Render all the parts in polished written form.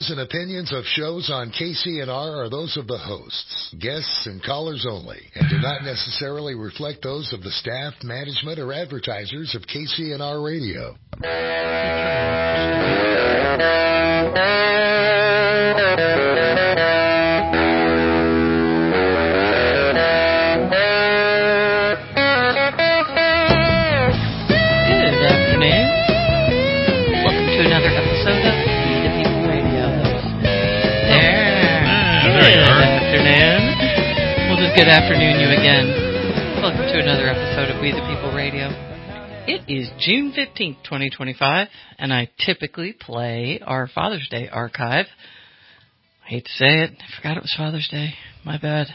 and opinions of shows on KCNR are those of the hosts, guests, and callers only, and do not necessarily reflect those of the staff, management, or advertisers of KCNR Radio. Good afternoon, you again. Welcome to another episode of We the People Radio. It is June 15th, 2025, and I typically play our Father's Day archive. I hate to say it, I forgot it was Father's Day. My bad.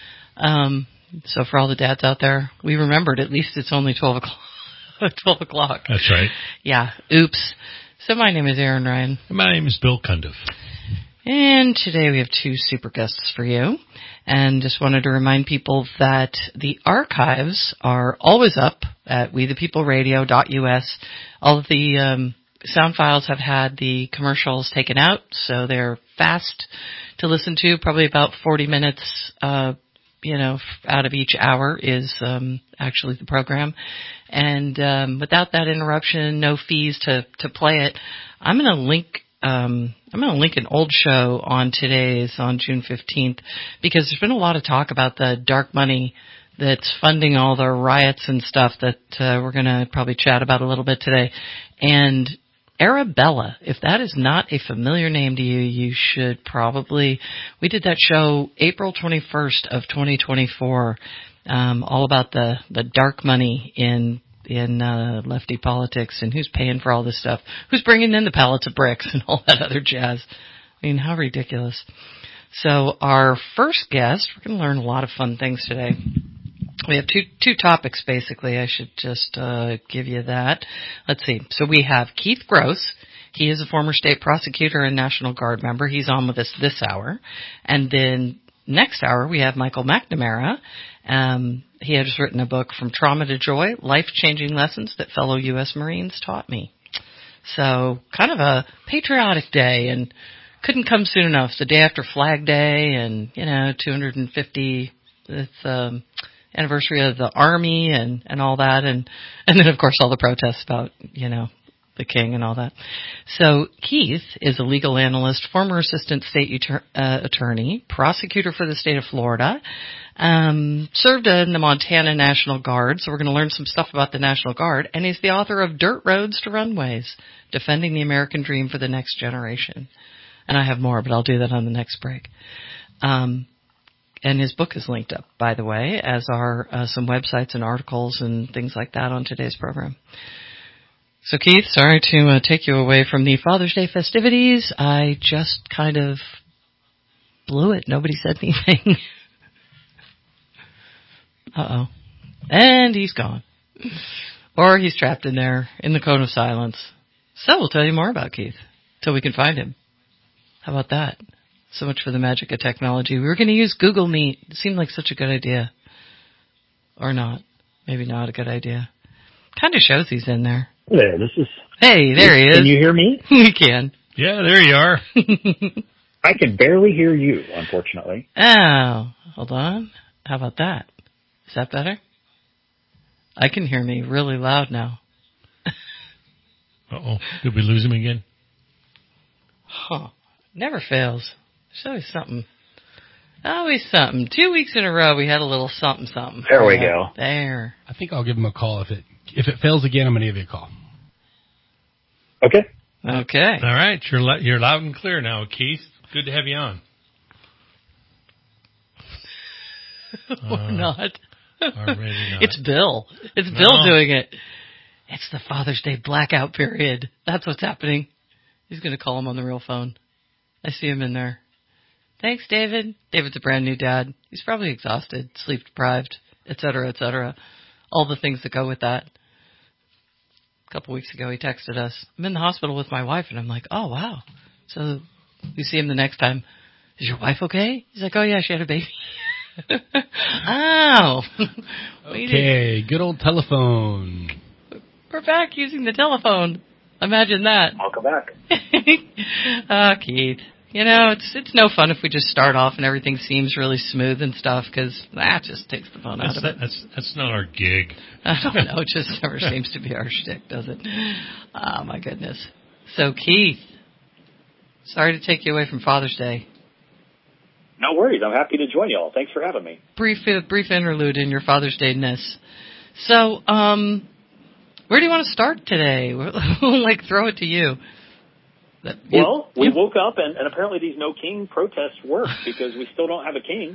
So for all the dads out there, we remembered at least it's only 12 o'clock. 12 o'clock. That's right. Yeah, oops. So my name is Aaron Ryan. And my name is Bill Cundiff. And today we have two super guests for you. And just wanted to remind people that the archives are always up at wethepeopleradio.us. All of the sound files have had the commercials taken out, so they're fast to listen to. Probably about 40 minutes, out of each hour is actually the program. And without that interruption, no fees to play it, I'm going to link an old show on June 15th, because there's been a lot of talk about the dark money that's funding all the riots and stuff that we're going to probably chat about a little bit today. And Arabella, if that is not a familiar name to you, you should probably. We did that show April 21st of 2024, all about the dark money in lefty politics and who's paying for all this stuff, who's bringing in the pallets of bricks and all that other jazz. I mean, how ridiculous. So our first guest, we're going to learn a lot of fun things today. We have two topics, basically. I should just give you that. Let's see. So we have Keith Gross. He is a former state prosecutor and National Guard member. He's on with us this hour. And then next hour, we have Michael McNamara. He had just written a book, From Trauma to Joy, Life-Changing Lessons That Fellow U.S. Marines Taught Me. So kind of a patriotic day, and couldn't come soon enough. The day after Flag Day and, 250th anniversary of the Army and all that. And then, of course, all the protests about, the king and all that. So Keith is a legal analyst, former assistant state attorney, prosecutor for the state of Florida, served in the Montana National Guard. So we're going to learn some stuff about the National Guard. And he's the author of Dirt Roads to Runways, Defending the American Dream for the Next Generation. And I have more, but I'll do that on the next break. And his book is linked up, by the way, as are some websites and articles and things like that on today's program. So, Keith, sorry to take you away from the Father's Day festivities. I just kind of blew it. Nobody said anything. Uh-oh. And he's gone. Or he's trapped in there in the cone of silence. So we'll tell you more about Keith till we can find him. How about that? So much for the magic of technology. We were going to use Google Meet. It seemed like such a good idea. Or not. Maybe not a good idea. Kind of shows he's in there. There, this is... Hey, there he is. Can you hear me? We can. Yeah, there you are. I can barely hear you, unfortunately. Oh, hold on. How about that? Is that better? I can hear me really loud now. Uh-oh. Did we lose him again? Huh. Never fails. There's always something. Always something. 2 weeks in a row, we had a little something. There we go. There. I think I'll give him a call. If it fails again, I'm going to give you a call. Okay. Okay. All right. You're loud and clear now, Keith. Good to have you on. Or not. Already not. It's Bill. It's Bill doing it. It's the Father's Day blackout period. That's what's happening. He's going to call him on the real phone. I see him in there. Thanks, David. David's a brand new dad. He's probably exhausted, sleep deprived, et cetera, et cetera. All the things that go with that. A couple weeks ago, he texted us, I'm in the hospital with my wife. And I'm like, oh, wow. So we see him the next time. Is your wife okay? He's like, oh, yeah, she had a baby. Oh. Okay, good old telephone. We're back using the telephone. Imagine that. Welcome back. Oh, Keith. You know, it's no fun if we just start off and everything seems really smooth and stuff, because that just takes the fun out of it. That's not our gig. I don't know. It just never seems to be our shtick, does it? Oh, my goodness. So, Keith, sorry to take you away from Father's Day. No worries. I'm happy to join y'all. Thanks for having me. Brief interlude in your Father's Day-ness. So, where do you want to start today? We'll, throw it to you. Well, we woke up and apparently these no king protests work because we still don't have a king.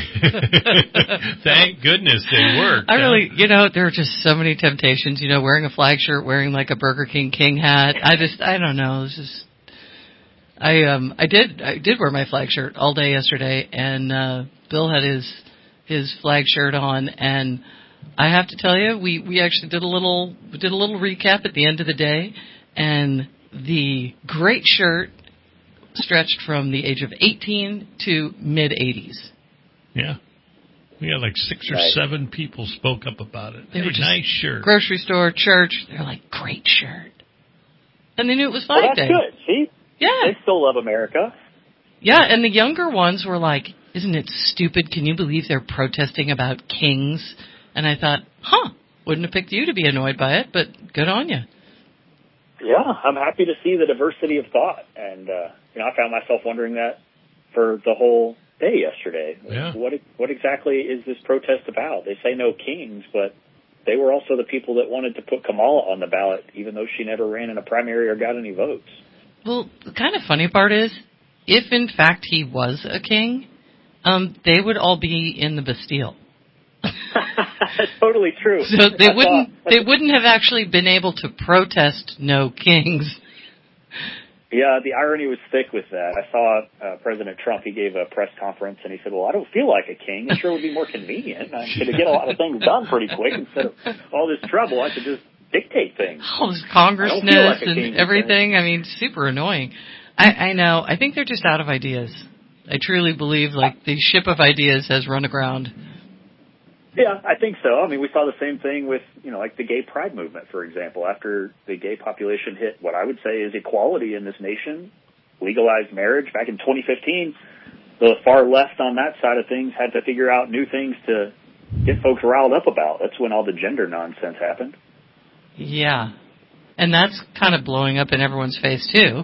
Thank goodness they worked. I really, there are just so many temptations, wearing a flag shirt, wearing a Burger King hat. I don't know. It's just, I did wear my flag shirt all day yesterday, and Bill had his flag shirt on, and I have to tell you, we actually did a little recap at the end of the day, and the great shirt stretched from the age of 18 to mid-80s. Yeah. We had 6 or 7 people spoke up about it. They were just nice shirt. Grocery store, church. They're like, great shirt. And they knew it was Flag Day. Well, that's good. See? Yeah. They still love America. Yeah, and the younger ones were like, isn't it stupid? Can you believe they're protesting about kings? And I thought, wouldn't have picked you to be annoyed by it, but good on you. Yeah, I'm happy to see the diversity of thought. And, I found myself wondering that for the whole day yesterday. Yeah. What exactly is this protest about? They say no kings, but they were also the people that wanted to put Kamala on the ballot, even though she never ran in a primary or got any votes. Well, the kind of funny part is, if in fact he was a king, they would all be in the Bastille. That's totally true. So they wouldn't have actually been able to protest no kings. Yeah, the irony was thick with that. I saw President Trump, he gave a press conference, and he said, well, I don't feel like a king. It sure would be more convenient. I'm going to get a lot of things done pretty quick. Instead of all this trouble, I could just dictate things. All this congressness and everything. I mean, super annoying. I know. I think they're just out of ideas. I truly believe, the ship of ideas has run aground. Yeah, I think so. I mean, we saw the same thing with, the gay pride movement, for example. After the gay population hit what I would say is equality in this nation, legalized marriage back in 2015, the far left on that side of things had to figure out new things to get folks riled up about. That's when all the gender nonsense happened. Yeah. And that's kind of blowing up in everyone's face, too.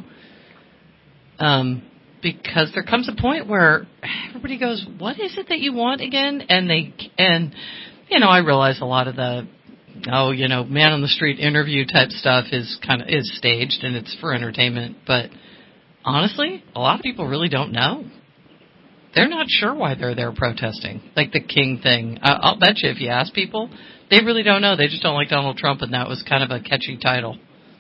Because there comes a point where everybody goes, what is it that you want again? And I realize a lot of the, man on the street interview type stuff is staged and it's for entertainment. But honestly, a lot of people really don't know. They're not sure why they're there protesting, like the king thing. I'll bet you if you ask people, they really don't know. They just don't like Donald Trump, and that was kind of a catchy title.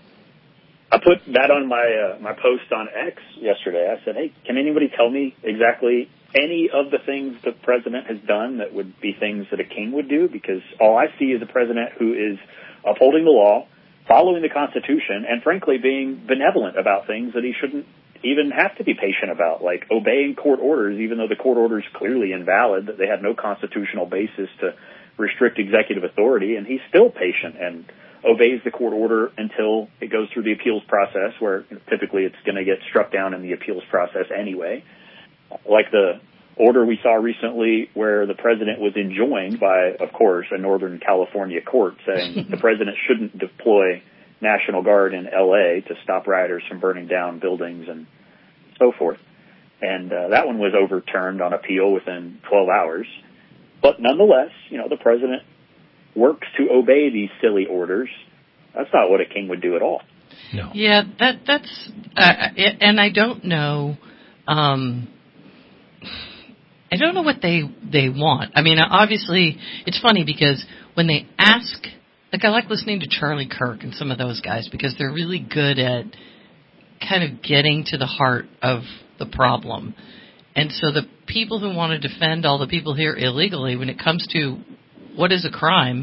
I put that on my post on X yesterday. I said, hey, can anybody tell me exactly any of the things the president has done that would be things that a king would do? Because all I see is a president who is upholding the law, following the Constitution, and frankly being benevolent about things that he shouldn't even have to be patient about, like obeying court orders, even though the court order is clearly invalid, that they had no constitutional basis to restrict executive authority, and he's still patient and obeys the court order until it goes through the appeals process, where typically it's going to get struck down in the appeals process anyway. Like the order we saw recently where the president was enjoined by, of course, a Northern California court saying the president shouldn't deploy National Guard in L.A. to stop rioters from burning down buildings and so forth. And that one was overturned on appeal within 12 hours. But nonetheless, the president works to obey these silly orders. That's not what a king would do at all. No. Yeah, that's and I don't know. I don't know what they want. I mean, obviously, it's funny because when they ask, I like listening to Charlie Kirk and some of those guys because they're really good at kind of getting to the heart of the problem. And so the people who want to defend all the people here illegally, when it comes to what is a crime,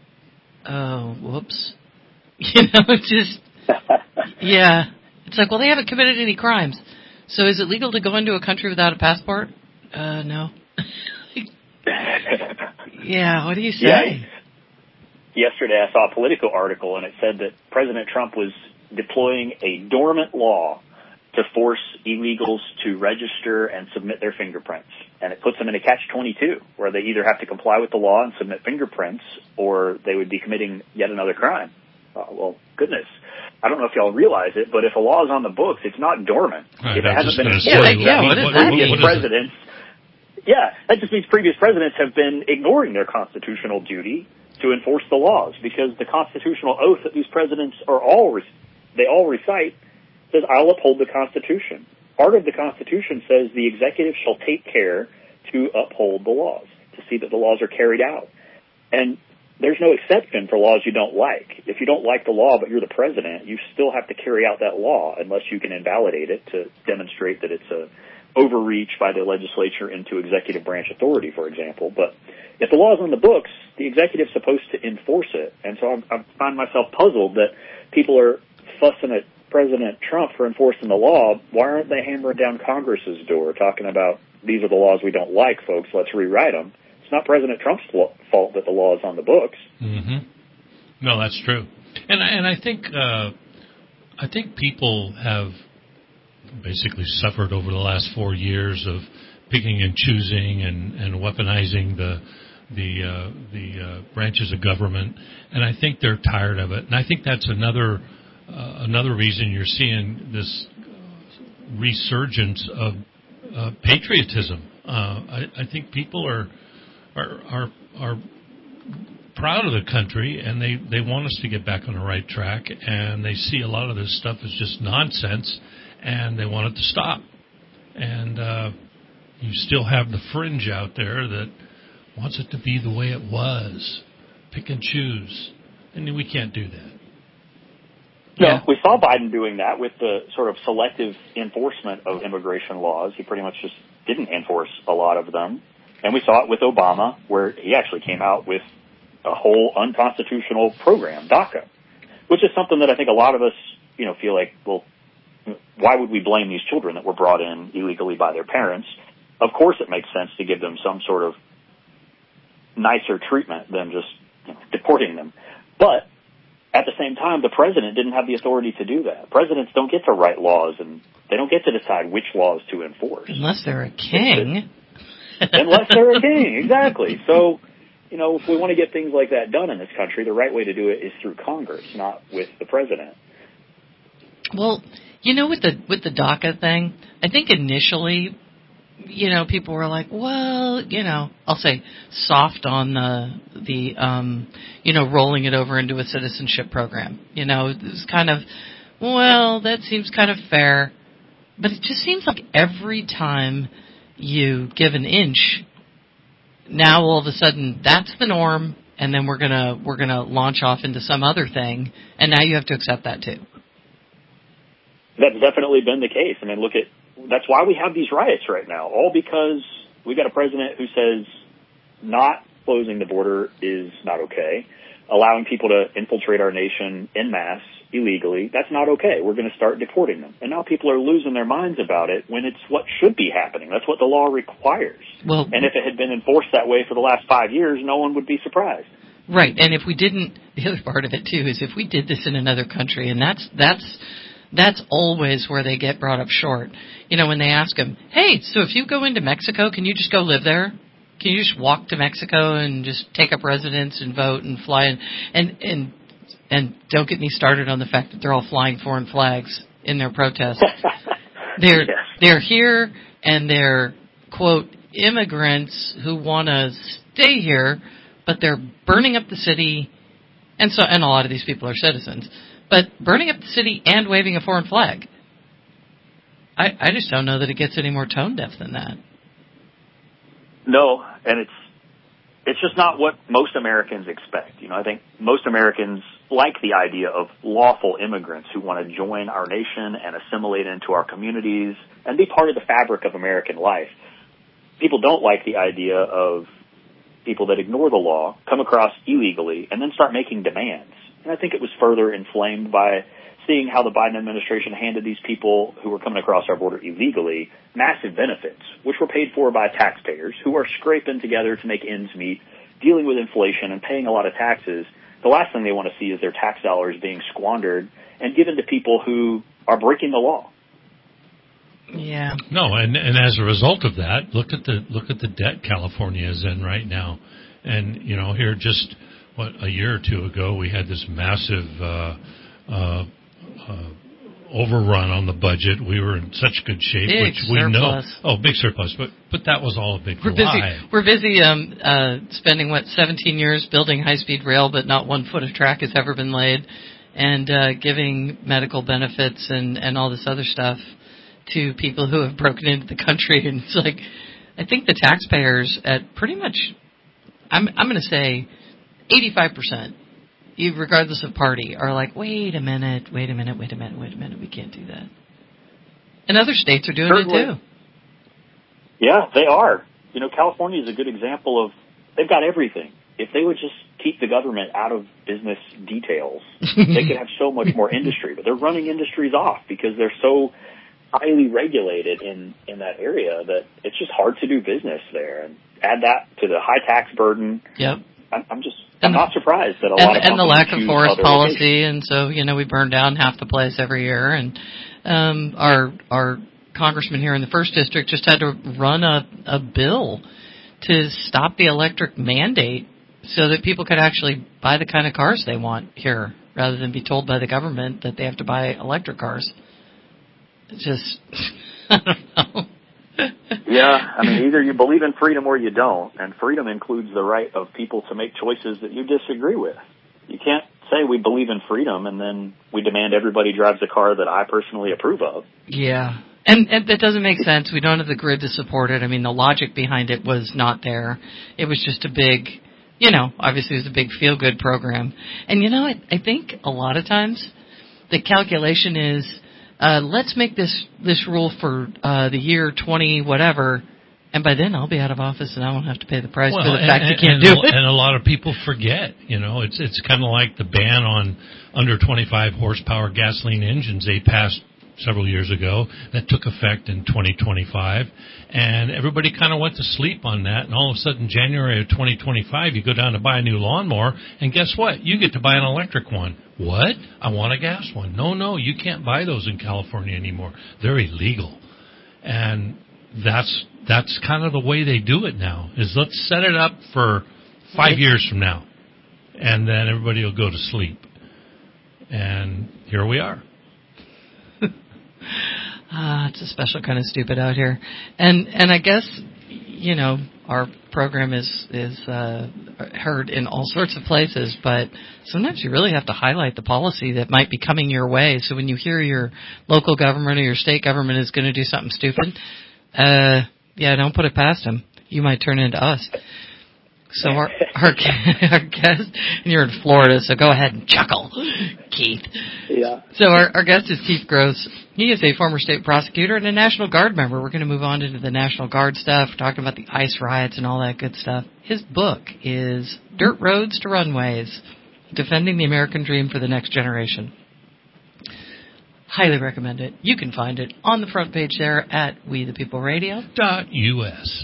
oh, whoops. Just, yeah. It's like, well, they haven't committed any crimes. So is it legal to go into a country without a passport? No. Yeah, what do you say? Yeah, yesterday I saw a Politico article, and it said that President Trump was deploying a dormant law to force illegals to register and submit their fingerprints. And it puts them in a catch-22, where they either have to comply with the law and submit fingerprints, or they would be committing yet another crime. Well, goodness. I don't know if y'all realize it, but if a law is on the books, it's not dormant. Right, if it hasn't been that just means previous presidents have been ignoring their constitutional duty to enforce the laws, because the constitutional oath that these presidents all recite says, "I'll uphold the Constitution." Part of the Constitution says the executive shall take care to uphold the laws, to see that the laws are carried out. And there's no exception for laws you don't like. If you don't like the law but you're the president, you still have to carry out that law unless you can invalidate it to demonstrate that it's a overreach by the legislature into executive branch authority, for example. But if the law is on the books, the executive's supposed to enforce it. And so I find myself puzzled that people are fussing at President Trump for enforcing the law. Why aren't they hammering down Congress's door, talking about, these are the laws we don't like, folks, let's rewrite them? It's not President Trump's fault that the law is on the books. Mm-hmm. No, that's true. And I think people have basically suffered over the last 4 years of picking and choosing and weaponizing the branches of government, and I think they're tired of it. And I think that's another reason you're seeing this resurgence of patriotism. I think people are proud of the country, and they want us to get back on the right track, and they see a lot of this stuff as just nonsense, and they want it to stop. And you still have the fringe out there that wants it to be the way it was, pick and choose, and we can't do that. No, we saw Biden doing that with the sort of selective enforcement of immigration laws. He pretty much just didn't enforce a lot of them. And we saw it with Obama, where he actually came out with a whole unconstitutional program, DACA, which is something that I think a lot of us, feel like, well, why would we blame these children that were brought in illegally by their parents? Of course it makes sense to give them some sort of nicer treatment than just deporting them. But at the same time, the president didn't have the authority to do that. Presidents don't get to write laws, and they don't get to decide which laws to enforce. Unless they're a king. Unless they're a king, exactly. So, if we want to get things like that done in this country, the right way to do it is through Congress, not with the president. Well, with the DACA thing, I think initially, people were like, well, I'll say soft on the rolling it over into a citizenship program. It was kind of, well, that seems kind of fair. But it just seems like every time you give an inch, now all of a sudden that's the norm, and then we're gonna launch off into some other thing, and now you have to accept that too. That's definitely been the case. I mean, that's why we have these riots right now, all because we got a president who says not closing the border is not okay, allowing people to infiltrate our nation en masse illegally, that's not okay. We're going to start deporting them. And now people are losing their minds about it when it's what should be happening. That's what the law requires. Well, and if it had been enforced that way for the last 5 years, no one would be surprised. Right. And if we didn't, the other part of it too is if we did this in another country, and that's always where they get brought up short. When they ask them, hey, so if you go into Mexico, can you just go live there? Can you just walk to Mexico and just take up residence and vote and fly in? And don't get me started on the fact that they're all flying foreign flags in their protests. They're here, and they're, quote, immigrants who want to stay here, but they're burning up the city, and a lot of these people are citizens, but burning up the city and waving a foreign flag. I just don't know that it gets any more tone deaf than that. No, and it's just not what most Americans expect. I think most Americans like the idea of lawful immigrants who want to join our nation and assimilate into our communities and be part of the fabric of American life. People don't like the idea of people that ignore the law, come across illegally, and then start making demands. And I think it was further inflamed by seeing how the Biden administration handed these people who were coming across our border illegally massive benefits, which were paid for by taxpayers who are scraping together to make ends meet, dealing with inflation and paying a lot of taxes. The last thing they want to see is their tax dollars being squandered and given to people who are breaking the law. Yeah. No, and as a result of that, look at the debt California is in right now, and here just a year or two ago we had this massive overrun on the budget. We were in such good shape, big which we surplus. know. Oh, big surplus, but that was all a big lie. We're busy spending 17 years building high-speed rail, but not 1 foot of track has ever been laid, and giving medical benefits and all this other stuff to people who have broken into the country. And it's like, I think the taxpayers at pretty much, I'm going to say 85%, regardless of party, are like, wait a minute, we can't do that. And other states are doing it too. Yeah, they are. California is a good example of, they've got everything. If they would just keep the government out of business details, they could have so much more industry. But they're running industries off because they're so highly regulated in that area that it's just hard to do business there. And add that to the high tax burden. Yep. I'm not surprised that a lot of companies and the lack of forest policy, locations. and so we burn down half the place every year. And our congressman here in the 1st District just had to run a bill to stop the electric mandate so that people could actually buy the kind of cars they want here, rather than be told by the government that they have to buy electric cars. It's just, I don't know. Yeah, either you believe in freedom or you don't, and freedom includes the right of people to make choices that you disagree with. You can't say we believe in freedom and then we demand everybody drives a car that I personally approve of. Yeah, and that doesn't make sense. We don't have the grid to support it. The logic behind it was not there. It was just a big, obviously it was a big feel-good program. And I think a lot of times the calculation is, let's make this rule for the year 20 whatever, and by then I'll be out of office and I won't have to pay the price for the fact you can't do it. And a lot of people forget, it's kind of like the ban on under 25 horsepower gasoline engines they passed several years ago that took effect in 2025, and everybody kind of went to sleep on that, and all of a sudden January of 2025 you go down to buy a new lawnmower, and guess what? You get to buy an electric one. What? I want a gas one. No, you can't buy those in California anymore. They're illegal. And that's kind of the way they do it now, is let's set it up for 5 years from now, and then everybody will go to sleep. And here we are. It's a special kind of stupid out here. And I guess, our program is heard in all sorts of places, but sometimes you really have to highlight the policy that might be coming your way. So when you hear your local government or your state government is going to do something stupid, don't put it past them. You might turn into us. So our guest, and you're in Florida, so go ahead and chuckle, Keith. Yeah. So our guest is Keith Gross. He is a former state prosecutor and a National Guard member. We're going to move on into the National Guard stuff. We're talking about the ICE riots and all that good stuff. His book is Dirt Roads to Runways, Defending the American Dream for the Next Generation. Highly recommend it. You can find it on the front page there at WeThePeopleRadio.us.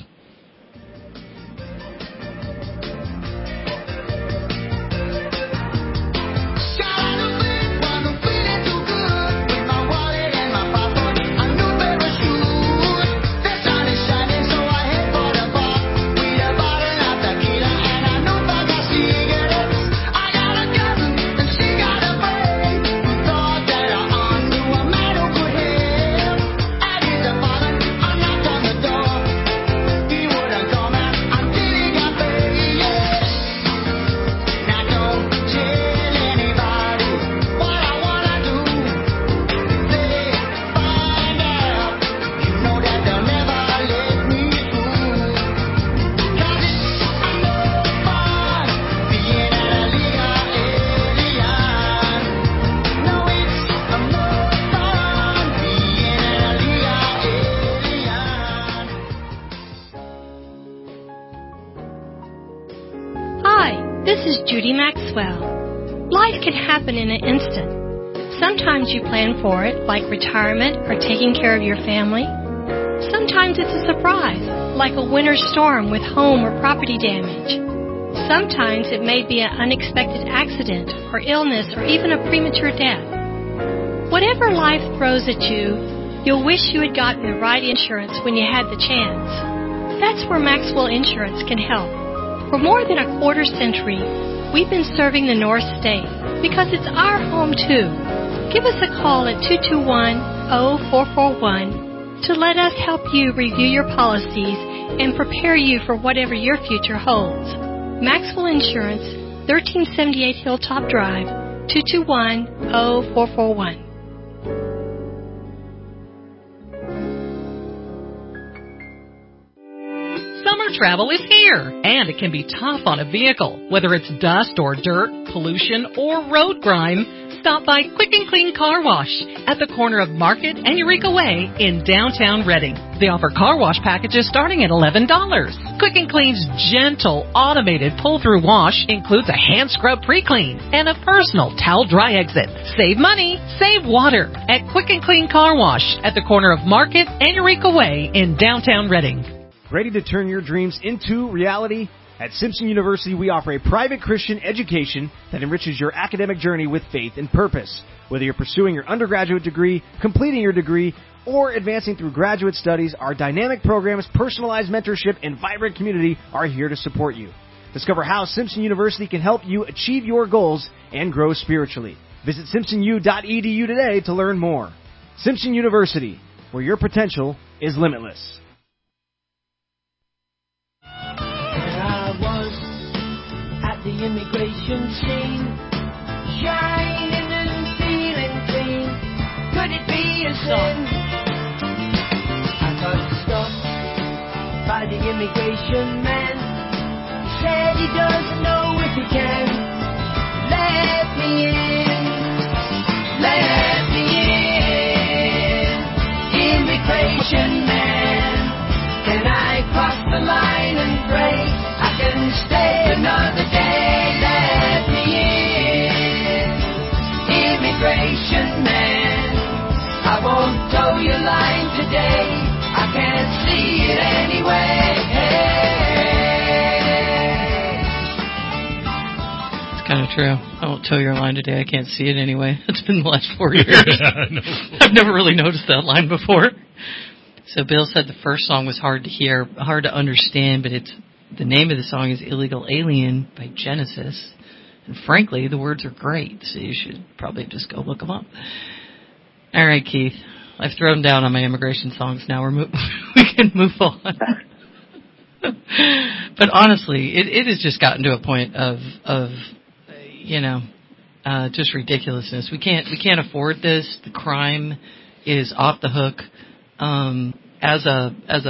Judy Maxwell. Life can happen in an instant. Sometimes you plan for it, like retirement or taking care of your family. Sometimes it's a surprise, like a winter storm with home or property damage. Sometimes it may be an unexpected accident or illness or even a premature death. Whatever life throws at you, You'll wish you had gotten the right insurance when you had the chance. That's where Maxwell Insurance can help. For more than a quarter century, we've been serving the North State because it's our home too. Give us a call at 221-0441 to let us help you review your policies and prepare you for whatever your future holds. Maxwell Insurance, 1378 Hilltop Drive, 221-0441. Summer travel is here, and it can be tough on a vehicle. Whether it's dust or dirt, pollution, or road grime, stop by Quick and Clean Car Wash at the corner of Market and Eureka Way in downtown Reading. They offer car wash packages starting at $11. Quick and Clean's gentle, automated pull-through wash includes a hand scrub pre-clean and a personal towel dry exit. Save money, save water at Quick and Clean Car Wash at the corner of Market and Eureka Way in downtown Reading. Ready to turn your dreams into reality? At Simpson University, we offer a private Christian education that enriches your academic journey with faith and purpose. Whether you're pursuing your undergraduate degree, completing your degree, or advancing through graduate studies, our dynamic programs, personalized mentorship, and vibrant community are here to support you. Discover how Simpson University can help you achieve your goals and grow spiritually. Visit simpsonu.edu today to learn more. Simpson University, where your potential is limitless. The immigration scene, shining and feeling clean. Could it be a sin? I got stopped by the immigration man. He said he doesn't know if he can let me in. Let me in, immigration man. Can I cross the line and pray I can stay another day? Immigration man, I won't tow your line today. I can't see it anyway. It's kind of true. I won't tow your line today. I can't see it anyway. It's been the last 4 years. I've never really noticed that line before. So Bill said the first song was hard to hear, hard to understand, but the name of the song is Illegal Alien by Genesis. And frankly, the words are great, so you should probably just go look them up. All right, Keith. I've thrown down on my immigration songs. Now we can move on. But honestly, it has just gotten to a point of just ridiculousness. We can't afford this. The crime is off the hook. As a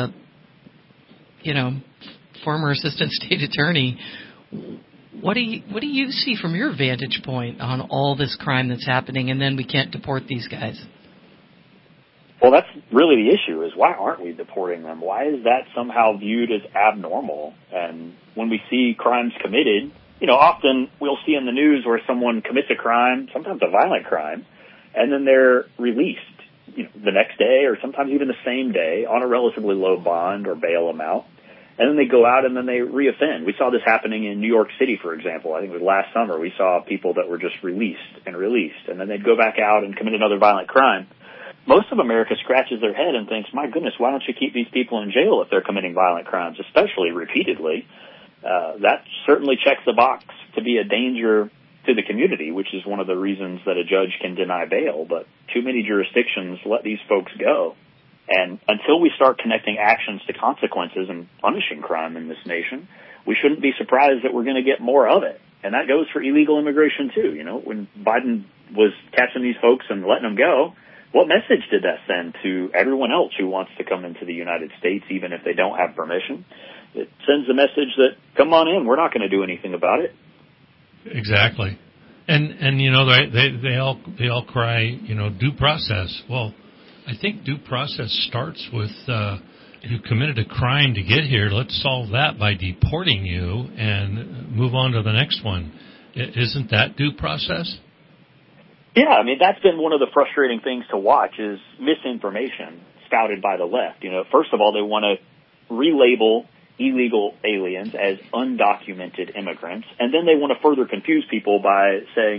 former assistant state attorney, what do you see from your vantage point on all this crime that's happening, and then we can't deport these guys? Well, that's really the issue, is why aren't we deporting them? Why is that somehow viewed as abnormal? And when we see crimes committed, often we'll see in the news where someone commits a crime, sometimes a violent crime, and then they're released the next day or sometimes even the same day on a relatively low bond or bail amount. And then they go out and then they reoffend. We saw this happening in New York City, for example. I think it was last summer. We saw people that were just released, and then they'd go back out and commit another violent crime. Most of America scratches their head and thinks, my goodness, why don't you keep these people in jail if they're committing violent crimes, especially repeatedly? That certainly checks the box to be a danger to the community, which is one of the reasons that a judge can deny bail. But too many jurisdictions let these folks go. And until we start connecting actions to consequences and punishing crime in this nation, we shouldn't be surprised that we're going to get more of it. And that goes for illegal immigration, too. When Biden was catching these folks and letting them go, what message did that send to everyone else who wants to come into the United States, even if they don't have permission? It sends a message that, come on in, we're not going to do anything about it. Exactly. And they all cry, due process. Well, I think due process starts with you committed a crime to get here. Let's solve that by deporting you and move on to the next one. Isn't that due process? Yeah, that's been one of the frustrating things to watch is misinformation spouted by the left. First of all, they want to relabel illegal aliens as undocumented immigrants, and then they want to further confuse people by saying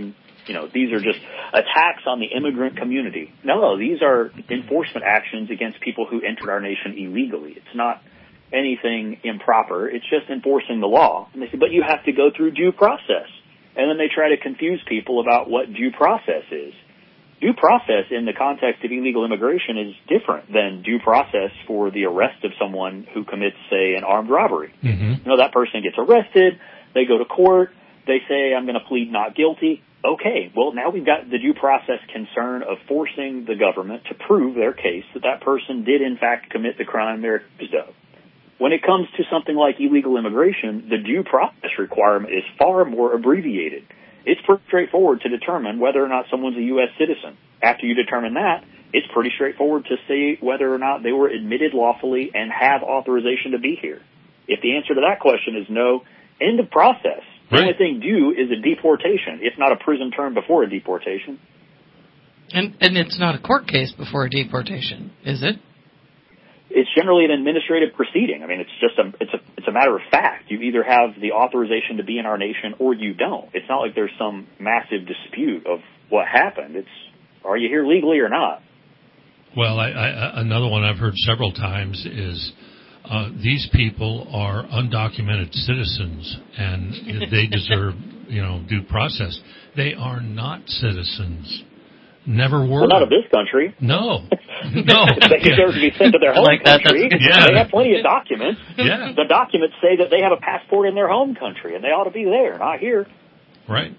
these are just attacks on the immigrant community. No, these are enforcement actions against people who entered our nation illegally. It's not anything improper. It's just enforcing the law. And they say, but you have to go through due process. And then they try to confuse people about what due process is. Due process in the context of illegal immigration is different than due process for the arrest of someone who commits, say, an armed robbery. Mm-hmm. That person gets arrested, they go to court, they say, I'm going to plead not guilty. Okay, well, now we've got the due process concern of forcing the government to prove their case that person did, in fact, commit the crime they're accused of. When it comes to something like illegal immigration, the due process requirement is far more abbreviated. It's pretty straightforward to determine whether or not someone's a U.S. citizen. After you determine that, it's pretty straightforward to say whether or not they were admitted lawfully and have authorization to be here. If the answer to that question is no, end of process. The only thing due is a deportation, if not a prison term before a deportation. And it's not a court case before a deportation, is it? It's generally an administrative proceeding. I mean, it's just it's a matter of fact. You either have the authorization to be in our nation or you don't. It's not like there's some massive dispute of what happened. It's, are you here legally or not? Well, another one I've heard several times is these people are undocumented citizens and they deserve, due process. They are not citizens. Never were. Well, not of this country. No. They deserve to be sent to their home country. They have plenty of documents. Yeah. The documents say that they have a passport in their home country, and they ought to be there, not here. Right.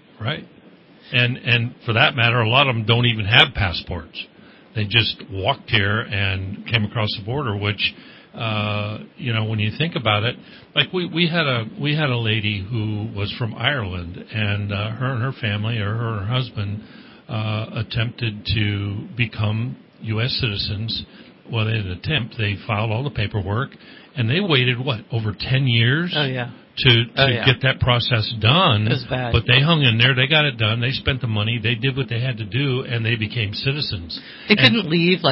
And for that matter, a lot of them don't even have passports. They just walked here and came across the border, which, when you think about it, like we had a lady who was from Ireland, and her and her family, or her and her husband, attempted to become U.S. citizens. Well, they didn't attempt. They filed all the paperwork, and they waited, over 10 years to get that process done. It was bad. But they hung in there. They got it done. They spent the money. They did what they had to do, and they became citizens. They couldn't leave,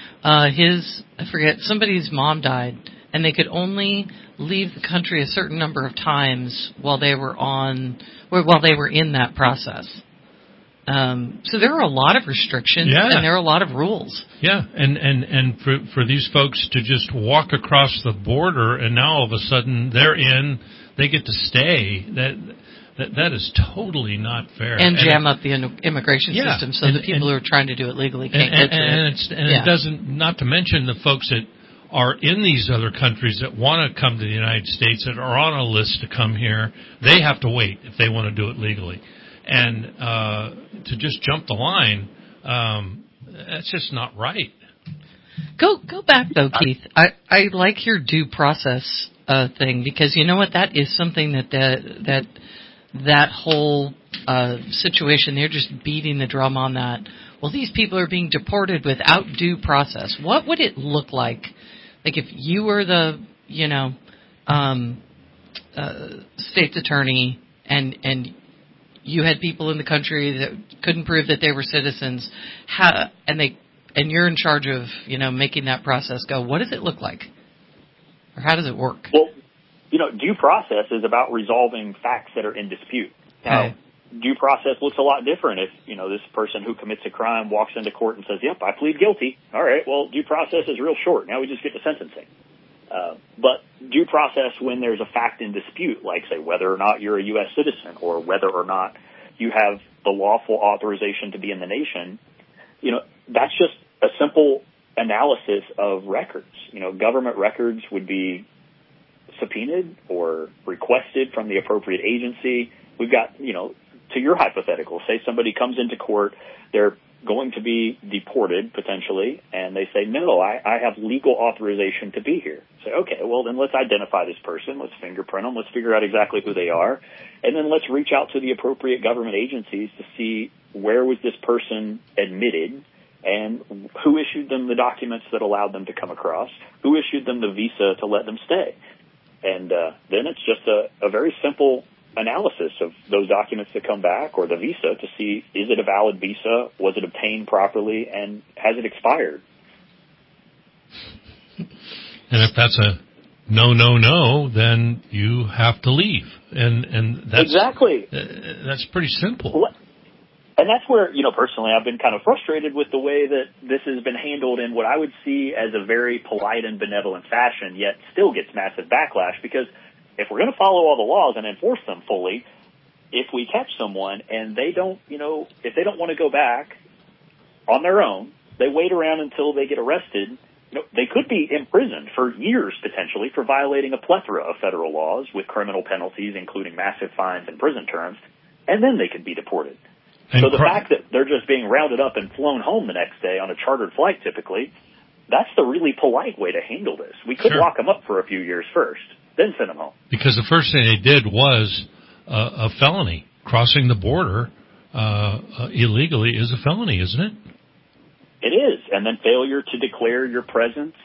somebody's mom died, and they could only leave the country a certain number of times while they were in that process. So there are a lot of restrictions, and there are a lot of rules. Yeah, and for these folks to just walk across the border and now all of a sudden they get to stay, that is totally not fair. And jam up the immigration system so the people who are trying to do it legally can't get to it. It doesn't, not to mention the folks that are in these other countries that want to come to the United States, that are on a list to come here, they have to wait if they want to do it legally. And to just jump the line, that's just not right. Go back, though, Keith. I like your due process thing, because you know what? That is something that whole situation, they're just beating the drum on that. Well, these people are being deported without due process. What would it look like if you were the, state's attorney and you had people in the country that couldn't prove that they were citizens, and you're in charge of, making that process go? What does it look like? Or how does it work? Well, due process is about resolving facts that are in dispute. Now, due process looks a lot different if, this person who commits a crime walks into court and says, yep, I plead guilty. All right, well, due process is real short. Now we just get to sentencing. But due process when there's a fact in dispute, like, say, whether or not you're a U.S. citizen or whether or not you have the lawful authorization to be in the nation, that's just a simple analysis of records. Government records would be subpoenaed or requested from the appropriate agency. We've got, to your hypothetical, say somebody comes into court, they're going to be deported potentially, and they say, no, I have legal authorization to be here. Say, okay, well then let's identify this person, let's fingerprint them, let's figure out exactly who they are, and then let's reach out to the appropriate government agencies to see where was this person admitted and who issued them the documents that allowed them to come across, who issued them the visa to let them stay. And then it's just a very simple analysis of those documents that come back, or the visa, to see, is it a valid visa, was it obtained properly, and has it expired? And if that's a no, then you have to leave. And that's exactly. That's pretty simple. And that's where, personally, I've been kind of frustrated with the way that this has been handled in what I would see as a very polite and benevolent fashion, yet still gets massive backlash, because if we're going to follow all the laws and enforce them fully, if we catch someone and they don't, if they don't want to go back on their own, they wait around until they get arrested. They could be imprisoned for years, potentially, for violating a plethora of federal laws with criminal penalties, including massive fines and prison terms, and then they could be deported. And so the fact that they're just being rounded up and flown home the next day on a chartered flight, typically, that's the really polite way to handle this. We could lock them up for a few years first, then send them home. Because the first thing they did was a felony. Crossing the border illegally is a felony, isn't it? It is. And then failure to declare your presence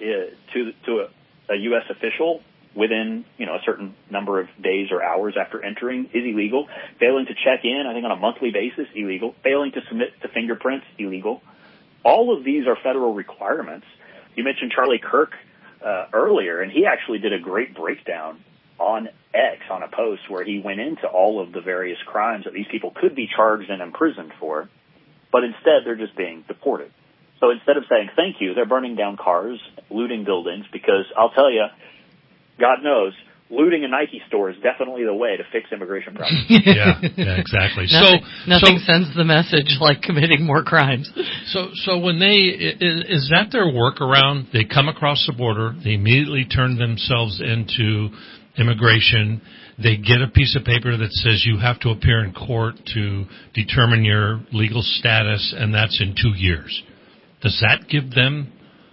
to a U.S. official within, a certain number of days or hours after entering is illegal. Failing to check in, I think on a monthly basis, illegal. Failing to submit to fingerprints, illegal. All of these are federal requirements. You mentioned Charlie Kirk earlier, and he actually did a great breakdown on X, on a post, where he went into all of the various crimes that these people could be charged and imprisoned for, but instead they're just being deported. So instead of saying thank you, they're burning down cars, looting buildings, because I'll tell you, God knows, looting a Nike store is definitely the way to fix immigration problems. yeah, exactly. Nothing sends the message like committing more crimes. So when is that their workaround? They come across the border, they immediately turn themselves into immigration. They get a piece of paper that says you have to appear in court to determine your legal status, and that's in 2 years. Does that give them,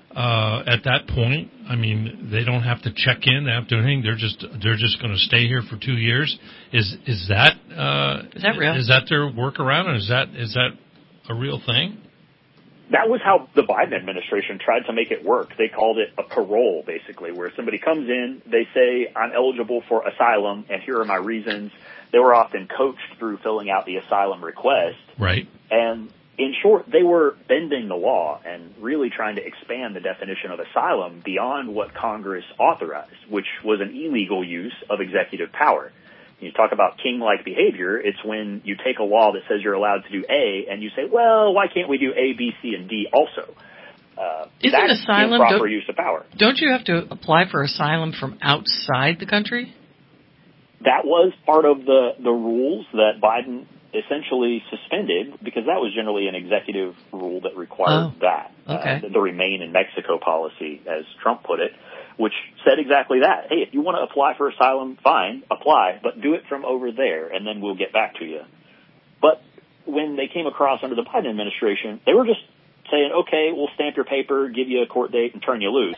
at that point, I mean, they don't have to check in, they have to do anything, they're just going to stay here for 2 years? Is that real? Is that their workaround, or is that a real thing? That was how the Biden administration tried to make it work. They called it a parole, basically, where somebody comes in, they say, I'm eligible for asylum, and here are my reasons. They were often coached through filling out the asylum request. Right. And in short, they were bending the law and really trying to expand the definition of asylum beyond what Congress authorized, which was an illegal use of executive power. You talk about king-like behavior, it's when you take a law that says you're allowed to do A, and you say, well, why can't we do A, B, C, and D also? Isn't that's asylum improper use of power. Don't you have to apply for asylum from outside the country? That was part of the rules that Biden essentially suspended, because that was generally an executive rule that required that. Okay. The Remain in Mexico policy, as Trump put it, which said exactly that. Hey, if you want to apply for asylum, fine, apply, but do it from over there, and then we'll get back to you. But when they came across under the Biden administration, they were just saying, okay, we'll stamp your paper, give you a court date, and turn you loose.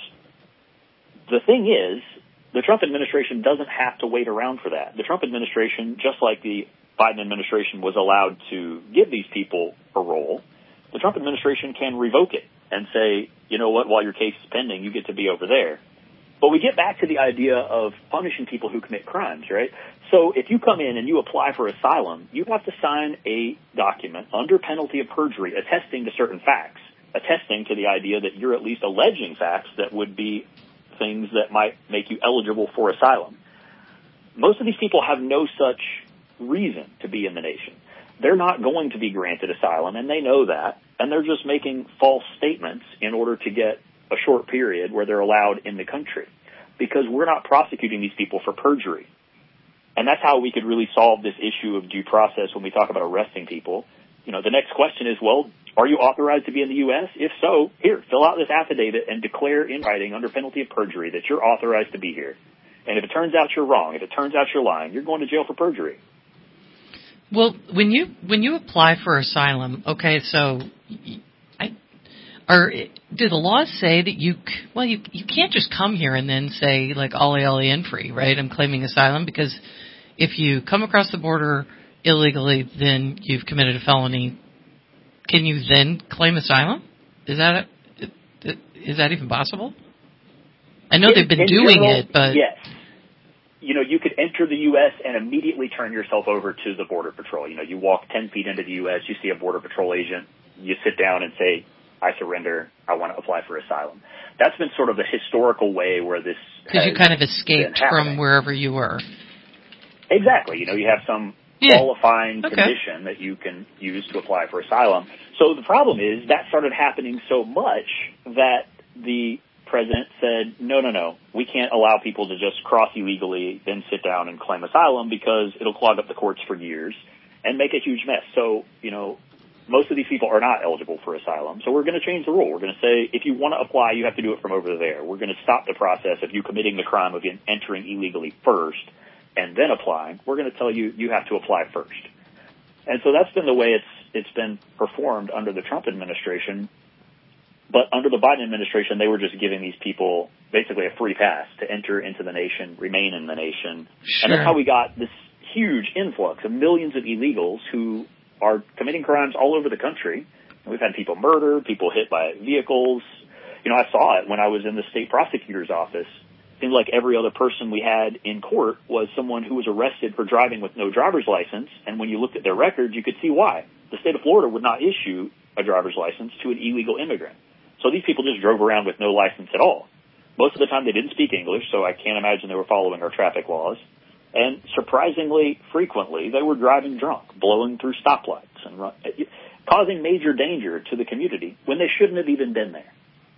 The thing is, the Trump administration doesn't have to wait around for that. The Trump administration, just like the Biden administration was allowed to give these people parole, the Trump administration can revoke it and say, you know what, while your case is pending, you get to be over there. But we get back to the idea of punishing people who commit crimes, right? So if you come in and you apply for asylum, you have to sign a document under penalty of perjury attesting to certain facts, attesting to the idea that you're at least alleging facts that would be things that might make you eligible for asylum. Most of these people have no such reason to be in the nation. They're not going to be granted asylum, and they know that, and they're just making false statements in order to get a short period where they're allowed in the country, because we're not prosecuting these people for perjury. And that's how we could really solve this issue of due process when we talk about arresting people. You know, the next question is, well, are you authorized to be in the U.S.? If so, here, fill out this affidavit and declare in writing under penalty of perjury that you're authorized to be here. And if it turns out you're wrong, if it turns out you're lying, you're going to jail for perjury. Well, when you apply for asylum, okay, so do the laws say that you can't just come here and then say, like, ollie in free, right? I'm claiming asylum, because if you come across the border illegally, then you've committed a felony. Can you then claim asylum? Is that even possible? I know they've been doing it, but yes. You know, you could enter the U.S. and immediately turn yourself over to the Border Patrol. You know, you walk 10 feet into the U.S., you see a Border Patrol agent, you sit down and say, I surrender, I want to apply for asylum. That's been sort of the historical way where this has because you kind of escaped from wherever you were. Exactly. You know, you have some qualifying condition that you can use to apply for asylum. So the problem is that started happening so much that the president said, no, we can't allow people to just cross illegally, then sit down and claim asylum because it'll clog up the courts for years and make a huge mess. So, most of these people are not eligible for asylum. So we're going to change the rule. We're going to say, if you want to apply, you have to do it from over there. We're going to stop the process of you committing the crime of entering illegally first and then applying. We're going to tell you, you have to apply first. And so that's been the way it's been performed under the Trump administration. But under the Biden administration, they were just giving these people basically a free pass to enter into the nation, remain in the nation. Sure. And that's how we got this huge influx of millions of illegals who are committing crimes all over the country. And we've had people murdered, people hit by vehicles. I saw it when I was in the state prosecutor's office. It seemed like every other person we had in court was someone who was arrested for driving with no driver's license. And when you looked at their records, you could see why. The state of Florida would not issue a driver's license to an illegal immigrant. So these people just drove around with no license at all. Most of the time they didn't speak English, so I can't imagine they were following our traffic laws. And surprisingly frequently, they were driving drunk, blowing through stoplights, and causing major danger to the community when they shouldn't have even been there.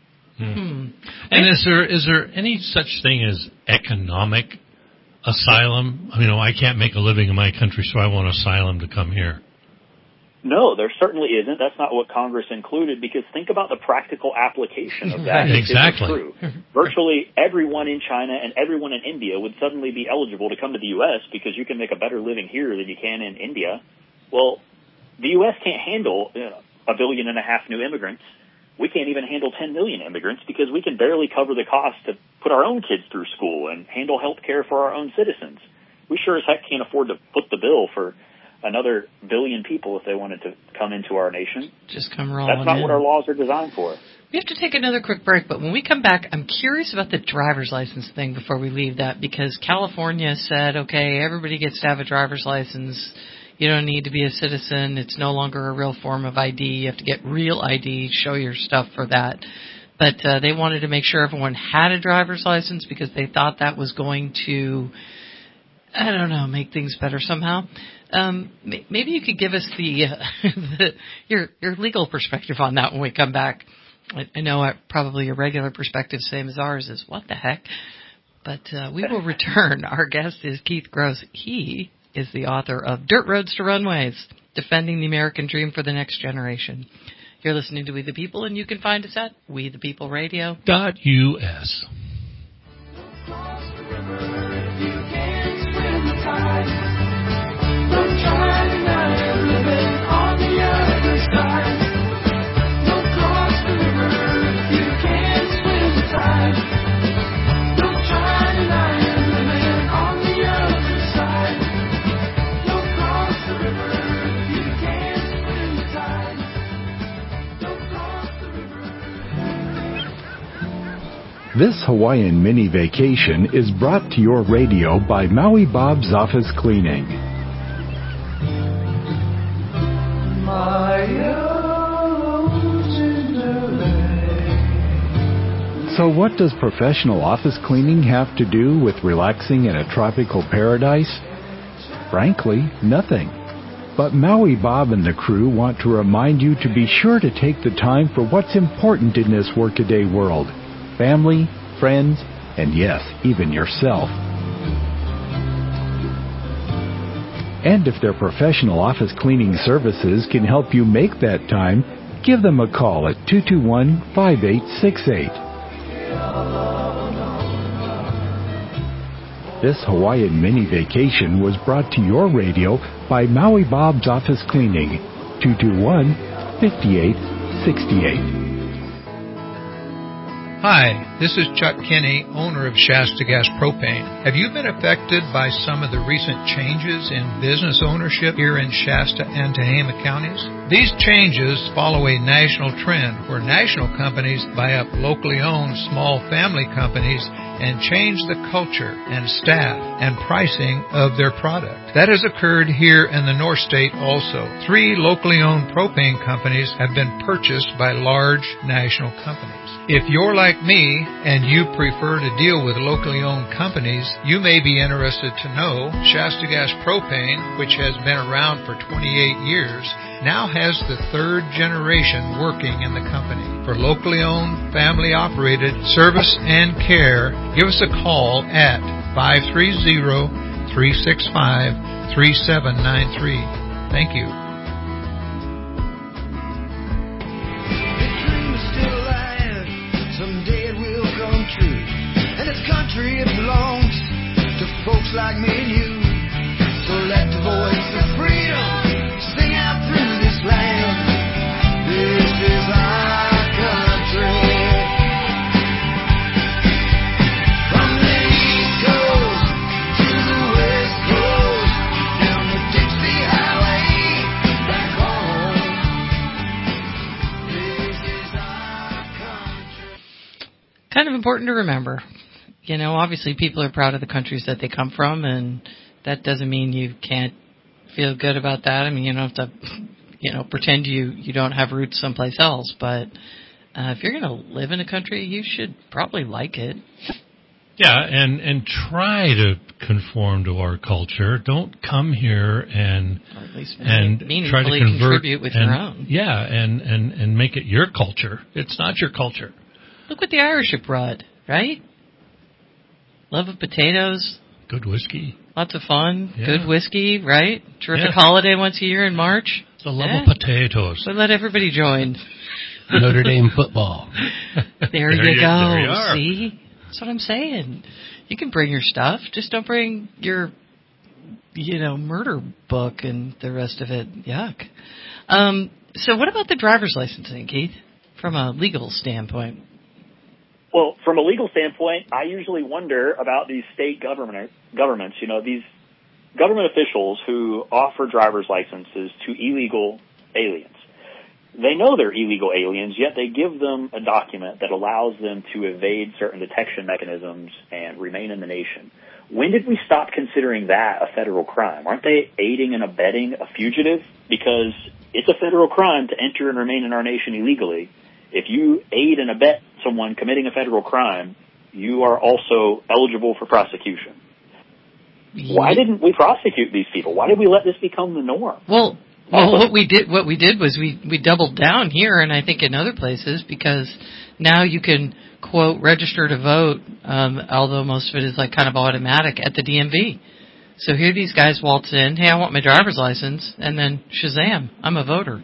And is there any such thing as economic asylum? I can't make a living in my country, so I want asylum to come here. No, there certainly isn't. That's not what Congress included, because think about the practical application of that. Exactly. True. Virtually everyone in China and everyone in India would suddenly be eligible to come to the U.S. because you can make a better living here than you can in India. Well, the U.S. can't handle 1.5 billion new immigrants. We can't even handle 10 million immigrants because we can barely cover the cost to put our own kids through school and handle health care for our own citizens. We sure as heck can't afford to foot the bill for another billion people if they wanted to come into our nation. Just come rolling That's not in. what our laws are designed for. We have to take another quick break, but when we come back, I'm curious about the driver's license thing before we leave that, because California said, okay, everybody gets to have a driver's license. You don't need to be a citizen. It's no longer a real form of ID. You have to get real ID, show your stuff for that. But they wanted to make sure everyone had a driver's license because they thought that was going to, make things better somehow. Maybe you could give us your legal perspective on that when we come back. I know probably your regular perspective, same as ours, is what the heck. But we will return. Our guest is Keith Gross. He is the author of Dirt Roads to Runways, Defending the American Dream for the Next Generation. You're listening to We the People, and you can find us at WeThePeopleRadio.us. This Hawaiian mini vacation is brought to your radio by Maui Bob's Office Cleaning. So what does professional office cleaning have to do with relaxing in a tropical paradise? Frankly, nothing. But Maui Bob and the crew want to remind you to be sure to take the time for what's important in this workaday world. Family, friends, and yes, even yourself. And if their professional office cleaning services can help you make that time, give them a call at 221-5868. This Hawaiian mini vacation was brought to your radio by Maui Bob's Office Cleaning, 221-5868. Hi, this is Chuck Kinney, owner of Shasta Gas Propane. Have you been affected by some of the recent changes in business ownership here in Shasta and Tehama counties? These changes follow a national trend where national companies buy up locally owned small family companies and change the culture and staff and pricing of their product. That has occurred here in the North State also. 3 locally owned propane companies have been purchased by large national companies. If you're like me and you prefer to deal with locally owned companies, you may be interested to know Shasta Gas Propane, which has been around for 28 years, now has the third generation working in the company. For locally owned, family operated service and care, give us a call at 530-365-3793. Thank you. Country, it belongs to folks like me and you. So let the voice of freedom sing out through this land. This is our country. From the East Coast to the West Coast, down the Dixie Highway, back home. This is our country. Kind of important to remember. You know, obviously people are proud of the countries that they come from, and that doesn't mean you can't feel good about that. I mean, you don't have to, pretend you don't have roots someplace else, but if you're going to live in a country, you should probably like it. Yeah, and try to conform to our culture. Don't come here and try to contribute with your own. Yeah, and make it your culture. It's not your culture. Look what the Irish have brought, right? Love of potatoes. Good whiskey. Lots of fun. Yeah. Good whiskey, right? Terrific holiday once a year in March. The love of potatoes. So let everybody join. Notre Dame football. There you go. There you are. See? That's what I'm saying. You can bring your stuff. Just don't bring your, murder book and the rest of it. Yuck. So what about the driver's licensing, Keith, from a legal standpoint? Well, from a legal standpoint, I usually wonder about these state governments, these government officials who offer driver's licenses to illegal aliens. They know they're illegal aliens, yet they give them a document that allows them to evade certain detection mechanisms and remain in the nation. When did we stop considering that a federal crime? Aren't they aiding and abetting a fugitive? Because it's a federal crime to enter and remain in our nation illegally. If you aid and abet someone committing a federal crime, you are also eligible for prosecution. Why didn't we prosecute these people? Why did we let this become the norm? Well, what we did was we doubled down here, and I think in other places, because now you can, quote, register to vote, although most of it is like kind of automatic at the DMV. So here these guys waltz in, hey, I want my driver's license, and then shazam, I'm a voter.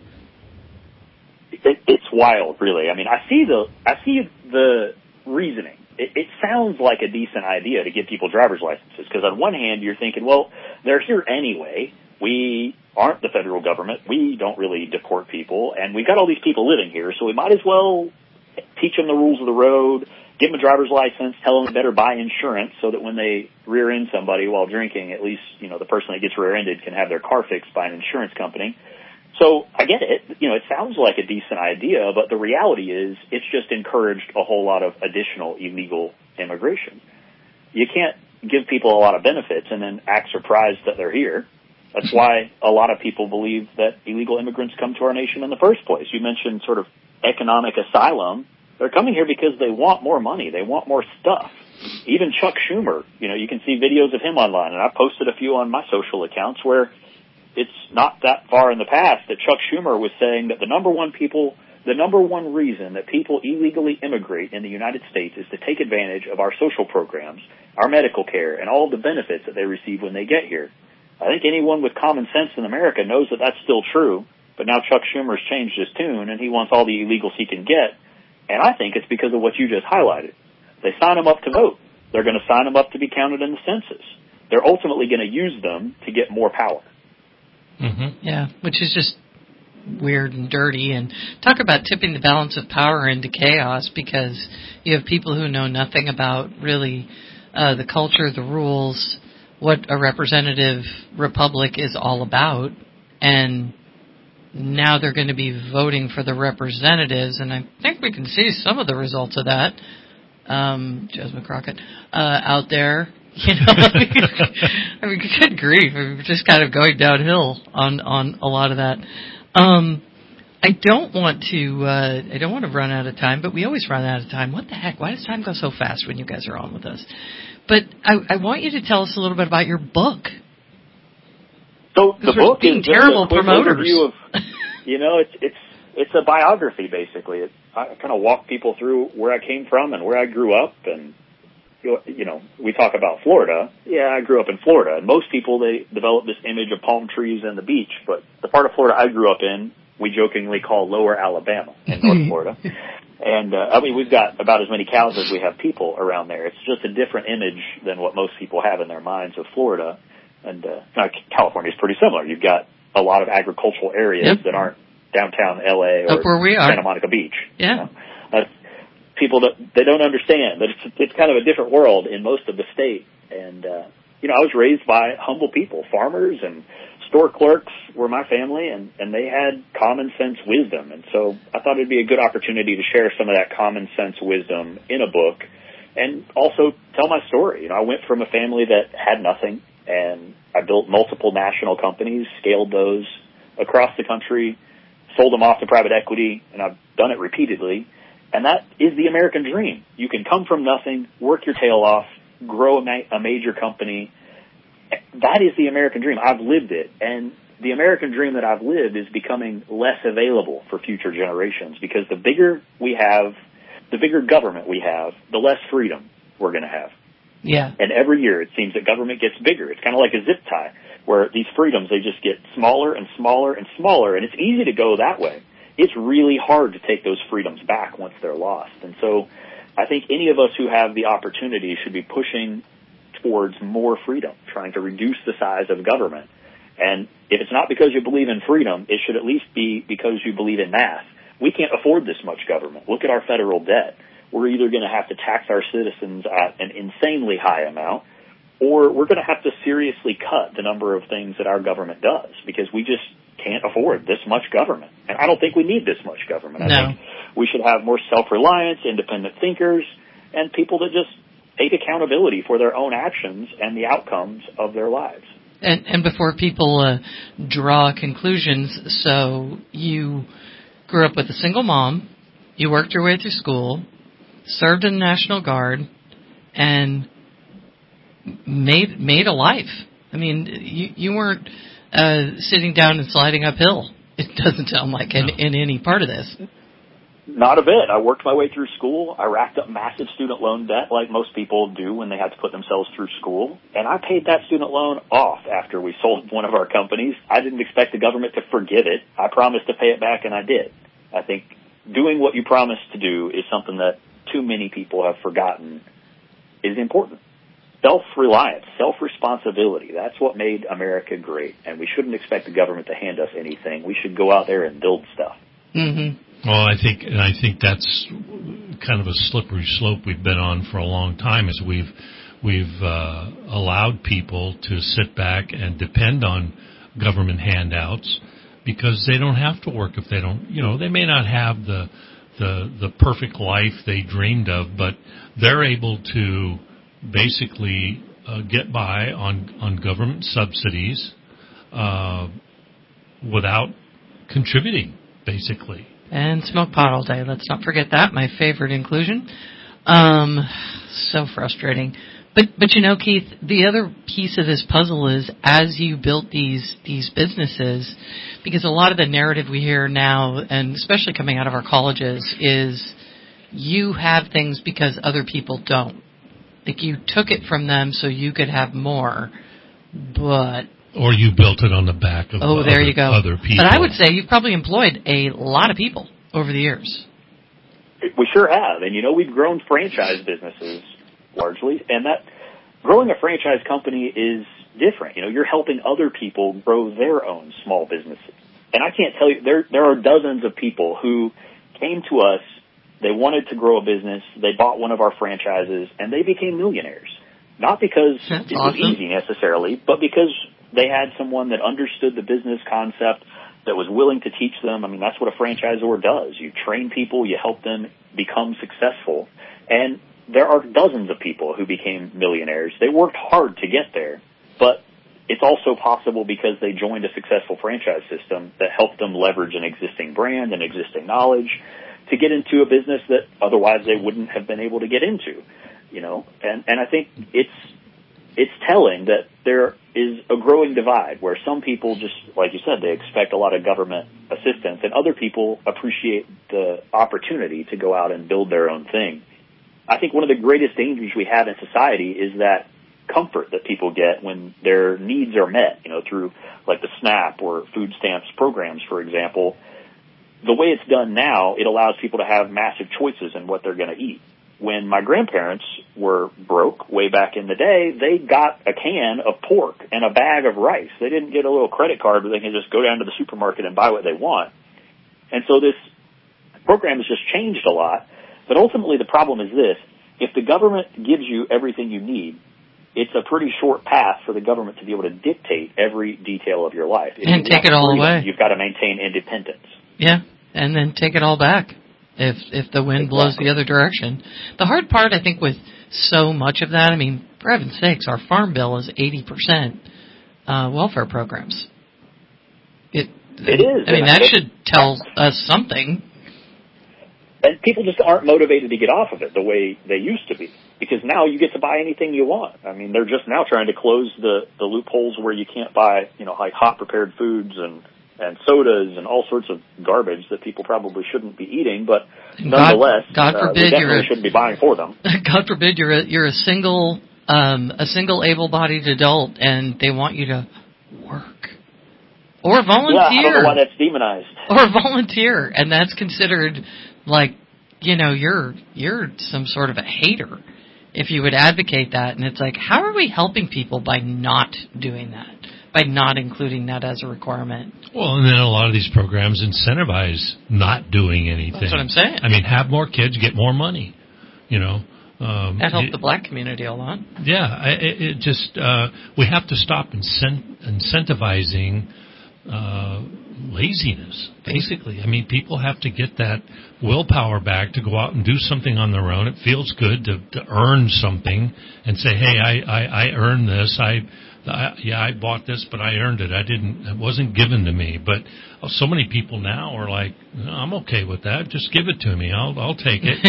It's wild, really. I mean, I see the reasoning. It sounds like a decent idea to give people driver's licenses, because on one hand you're thinking, well, they're here anyway. We aren't the federal government. We don't really deport people, and we've got all these people living here, so we might as well teach them the rules of the road, give them a driver's license, tell them they better buy insurance so that when they rear-end somebody while drinking, at least, the person that gets rear-ended can have their car fixed by an insurance company. So I get it. It sounds like a decent idea, but the reality is it's just encouraged a whole lot of additional illegal immigration. You can't give people a lot of benefits and then act surprised that they're here. That's why a lot of people believe that illegal immigrants come to our nation in the first place. You mentioned sort of economic asylum. They're coming here because they want more money. They want more stuff. Even Chuck Schumer, you can see videos of him online, and I posted a few on my social accounts where it's not that far in the past that Chuck Schumer was saying that the number one reason that people illegally immigrate in the United States is to take advantage of our social programs, our medical care, and all of the benefits that they receive when they get here. I think anyone with common sense in America knows that that's still true, but now Chuck Schumer's changed his tune, and he wants all the illegals he can get, and I think it's because of what you just highlighted. They sign them up to vote. They're going to sign them up to be counted in the census. They're ultimately going to use them to get more power. Mm-hmm. Yeah, which is just weird and dirty. And talk about tipping the balance of power into chaos, because you have people who know nothing about really the culture, the rules, what a representative republic is all about, and now they're going to be voting for the representatives, and I think we can see some of the results of that. Jasmine Crockett out there. I mean, good grief. We're just kind of going downhill on a lot of that. I don't want to run out of time, but we always run out of time. What the heck? Why does time go so fast when you guys are on with us? But I want you to tell us a little bit about your book. So the book is terrible a quick promoters. overview of, it's a biography basically. I kind of walk people through where I came from and where I grew up, and we talk about Florida. Yeah, I grew up in Florida, and most people they develop this image of palm trees and the beach, but the part of Florida I grew up in, we jokingly call Lower Alabama in North Florida. And, we've got about as many cows as we have people around there. It's just a different image than what most people have in their minds of Florida. And, California's pretty similar. You've got a lot of agricultural areas that aren't downtown LA or where we are. Santa Monica Beach. Yeah. People that they don't understand that it's kind of a different world in most of the state. And, I was raised by humble people, farmers and store clerks were my family, and they had common sense wisdom. And so I thought it'd be a good opportunity to share some of that common sense wisdom in a book and also tell my story. I went from a family that had nothing, and I built multiple national companies, scaled those across the country, sold them off to private equity, and I've done it repeatedly. And that is the American dream. You can come from nothing, work your tail off, grow a major company. That is the American dream. I've lived it. And the American dream that I've lived is becoming less available for future generations, because the bigger we have, the bigger government we have, the less freedom we're going to have. Yeah. And every year it seems that government gets bigger. It's kind of like a zip tie where these freedoms, they just get smaller and smaller and smaller. And it's easy to go that way. It's really hard to take those freedoms back once they're lost. And so I think any of us who have the opportunity should be pushing towards more freedom, trying to reduce the size of government. And if it's not because you believe in freedom, it should at least be because you believe in math. We can't afford this much government. Look at our federal debt. We're either going to have to tax our citizens at an insanely high amount, or we're going to have to seriously cut the number of things that our government does, because we just can't afford this much government. And I don't think we need this much government. No. I think we should have more self-reliance, independent thinkers, and people that just take accountability for their own actions and the outcomes of their lives. And before people draw conclusions, so you grew up with a single mom, you worked your way through school, served in the National Guard, and made a life. I mean, you weren't sitting down and sliding uphill. It doesn't sound like in any part of this. Not a bit. I worked my way through school. I racked up massive student loan debt like most people do when they have to put themselves through school. And I paid that student loan off after we sold one of our companies. I didn't expect the government to forgive it. I promised to pay it back, and I did. I think doing what you promised to do is something that too many people have forgotten is important. Self-reliance, self-responsibility, that's what made America great. And we shouldn't expect the government to hand us anything. We should go out there and build stuff. Mm-hmm. Well, I think that's kind of a slippery slope we've been on for a long time, is we've allowed people to sit back and depend on government handouts because they don't have to work if they don't, they may not have the perfect life they dreamed of, but they're able to basically get by on government subsidies without contributing, basically. And smoke pot all day. Let's not forget that. My favorite inclusion. So frustrating. But Keith, the other piece of this puzzle is as you built these businesses, because a lot of the narrative we hear now, and especially coming out of our colleges, is you have things because other people don't. Like you took it from them so you could have more, but... Or you built it on the back of other people. But I would say you've probably employed a lot of people over the years. We sure have. And, we've grown franchise businesses largely. And that growing a franchise company is different. You're helping other people grow their own small businesses. And I can't tell you, there are dozens of people who came to us, they wanted to grow a business, they bought one of our franchises, and they became millionaires. Not because it was easy necessarily, but because they had someone that understood the business concept, that was willing to teach them. I mean, that's what a franchisor does. You train people, you help them become successful. And there are dozens of people who became millionaires. They worked hard to get there, but it's also possible because they joined a successful franchise system that helped them leverage an existing brand and existing knowledge to get into a business that otherwise they wouldn't have been able to get into, and I think it's telling that there is a growing divide where some people just, like you said, they expect a lot of government assistance, and other people appreciate the opportunity to go out and build their own thing. I think one of the greatest dangers we have in society is that comfort that people get when their needs are met, through like the SNAP or food stamps programs, for example. The way it's done now, it allows people to have massive choices in what they're going to eat. When my grandparents were broke way back in the day, they got a can of pork and a bag of rice. They didn't get a little credit card, but they can just go down to the supermarket and buy what they want. And so this program has just changed a lot. But ultimately the problem is this. If the government gives you everything you need, it's a pretty short path for the government to be able to dictate every detail of your life. And take it all away. You've got to maintain independence. Yeah, and then take it all back if the wind blows the other direction. The hard part, I think, with so much of that, I mean, for heaven's sakes, our farm bill is 80% welfare programs. It is. I mean, that should tell us something. And people just aren't motivated to get off of it the way they used to be, because now you get to buy anything you want. I mean, they're just now trying to close the loopholes where you can't buy, like hot prepared foods and sodas and all sorts of garbage that people probably shouldn't be eating, but nonetheless, God forbid we definitely shouldn't be buying for them. God forbid you're a single able-bodied adult and they want you to work or volunteer. Yeah, I don't know why that's demonized. Or volunteer, and that's considered like, you're some sort of a hater if you would advocate that. And it's like, how are we helping people by not doing that? By not including that as a requirement. Well, and then a lot of these programs incentivize not doing anything. That's what I'm saying. I mean, have more kids, get more money, that helped the black community a lot. Yeah, it just, we have to stop incentivizing laziness, basically. I mean, people have to get that willpower back to go out and do something on their own. It feels good to earn something and say, hey, I earned this. I bought this, but I earned it. It wasn't given to me. But so many people now are like, no, I'm okay with that. Just give it to me. I'll take it.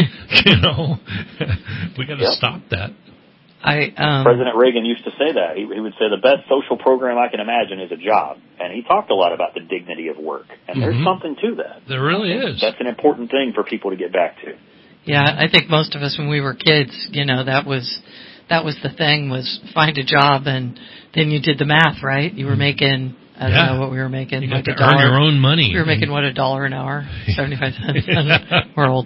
We got to stop that. President Reagan used to say that. He would say the best social program I can imagine is a job. And he talked a lot about the dignity of work. And there's something to that. There really is. That's an important thing for people to get back to. Yeah, I think most of us when we were kids, that was the thing, was find a job, and then you did the math, right? You were making, I don't know what we were making. You got like to earn your own money. We were making, $1 an hour? 75 cents. We're old.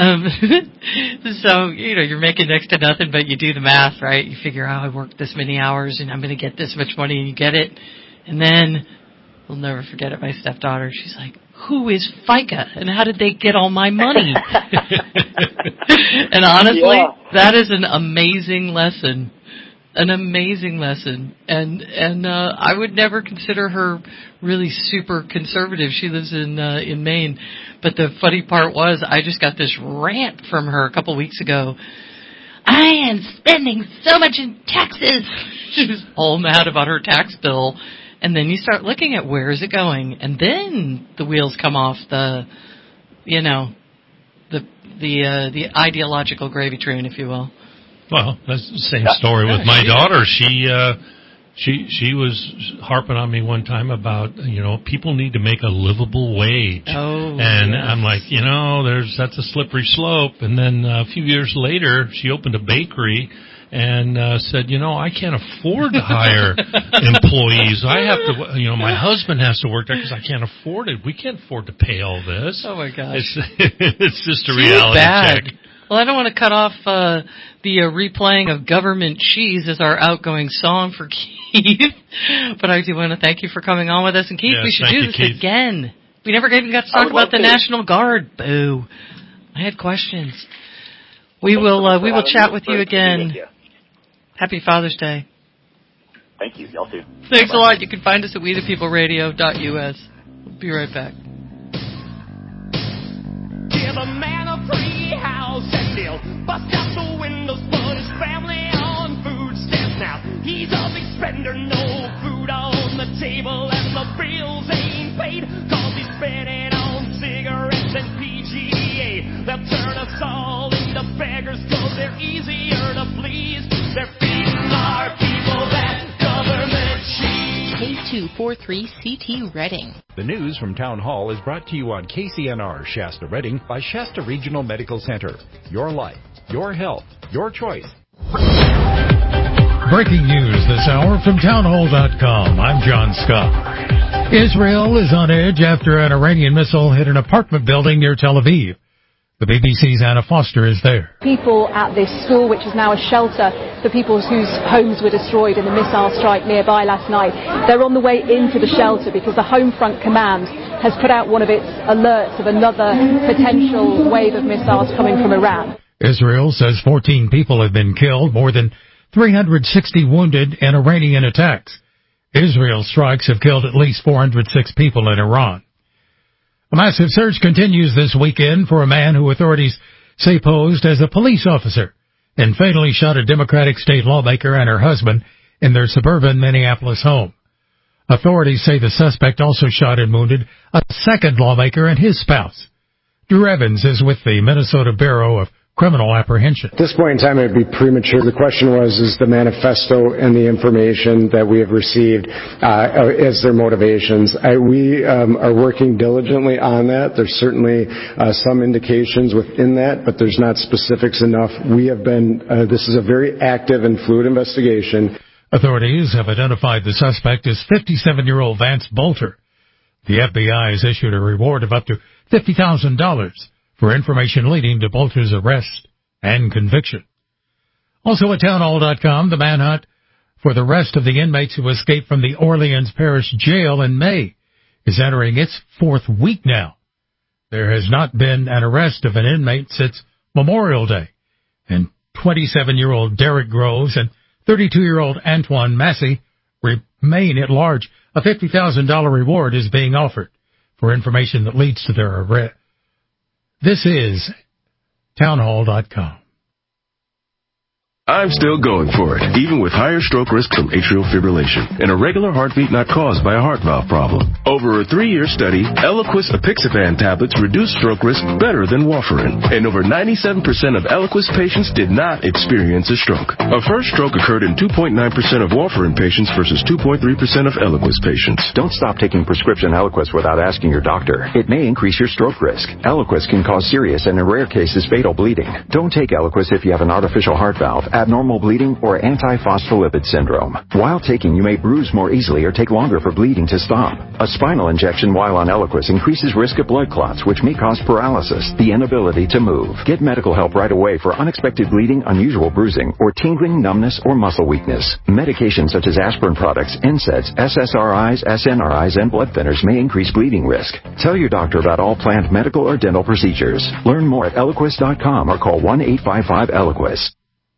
So, you're making next to nothing, but you do the math, right? You figure out, I worked this many hours, and I'm going to get this much money, and you get it. And then, I'll never forget it, my stepdaughter, she's like, who is FICA, and how did they get all my money? And honestly, that is an amazing lesson. An amazing lesson. And I would never consider her really super conservative. She lives in Maine. But the funny part was, I just got this rant from her a couple weeks ago. I am spending so much in taxes. She was all mad about her tax bill. And then you start looking at where is it going, and then the wheels come off the ideological gravy train, if you will. Well, that's the same story with my daughter. She was harping on me one time about, people need to make a livable wage. Oh, and yes. I'm like, that's a slippery slope. And then a few years later, she opened a bakery and said, I can't afford to hire employees. I have to, my husband has to work there because I can't afford it. We can't afford to pay all this. Oh, my gosh. It's just a reality check. Well, I don't want to cut off the replaying of Government Cheese as our outgoing song for Keith, but I do want to thank you for coming on with us. And Keith, we should do this again. We never even got to talk about the National Guard. Boo. I had questions. We will chat with you again. Happy Father's Day. Thank you. Y'all too. Thanks a lot. You can find us at wethepeopleradio.us. We'll be right back. Give a man a free house and he'll bust out the windows, put his family on food stamps now. He's a big spender, no food food on the table and the bills ain't paid, 'cause he's spending on cigarettes and PGA. They'll turn us all into beggars 'cause they're easier to please. They're feeding our people that government cheese. K243CT Reading. The news from Town Hall is brought to you on KCNR Shasta Reading by Shasta Regional Medical Center. Your life, your health, your choice. Breaking news this hour from townhall.com. I'm John Scott. Israel is on edge after an Iranian missile hit an apartment building near Tel Aviv. The BBC's Anna Foster is there. People at this school, which is now a shelter for people whose homes were destroyed in the missile strike nearby last night, they're on the way into the shelter because the Home Front Command has put out one of its alerts of another potential wave of missiles coming from Iran. Israel says 14 people have been killed, more than 360 wounded in Iranian attacks. Israel's strikes have killed at least 406 people in Iran. A massive search continues this weekend for a man who authorities say posed as a police officer and fatally shot a Democratic state lawmaker and her husband in their suburban Minneapolis home. Authorities say the suspect also shot and wounded a second lawmaker and his spouse. Drew Evans is with the Minnesota Bureau of Criminal Apprehension. At this point in time, it would be premature. The question is the manifesto and the information that we have received as their motivations. We are working diligently on that. There's certainly some indications within that, but there's not specifics enough. This is a very active and fluid investigation. Authorities have identified the suspect as 57-year-old Vance Bolter. The FBI has issued a reward of up to $50,000 for information leading to Bolter's arrest and conviction. Also at townhall.com, the manhunt for the rest of the inmates who escaped from the Orleans Parish Jail in May is entering its fourth week now. There has not been an arrest of an inmate since Memorial Day, and 27-year-old Derek Groves and 32-year-old Antoine Massey remain at large. A $50,000 reward is being offered for information that leads to their arrest. This is townhall.com. I'm still going for it, even with higher stroke risk from atrial fibrillation, an irregular heartbeat not caused by a heart valve problem. Over a 3-year study, Eliquis apixaban tablets reduced stroke risk better than warfarin, and over 97% of Eliquis patients did not experience a stroke. A first stroke occurred in 2.9% of warfarin patients versus 2.3% of Eliquis patients. Don't stop taking prescription Eliquis without asking your doctor. It may increase your stroke risk. Eliquis can cause serious and, in rare cases, fatal bleeding. Don't take Eliquis if you have an artificial heart valve, abnormal bleeding, or antiphospholipid syndrome. While taking, you may bruise more easily or take longer for bleeding to stop. A spinal injection while on Eliquis increases risk of blood clots, which may cause paralysis, the inability to move. Get medical help right away for unexpected bleeding, unusual bruising, or tingling, numbness, or muscle weakness. Medications such as aspirin products, NSAIDs, SSRIs, SNRIs, and blood thinners may increase bleeding risk. Tell your doctor about all planned medical or dental procedures. Learn more at Eliquis.com or call 1-855-ELIQUIS.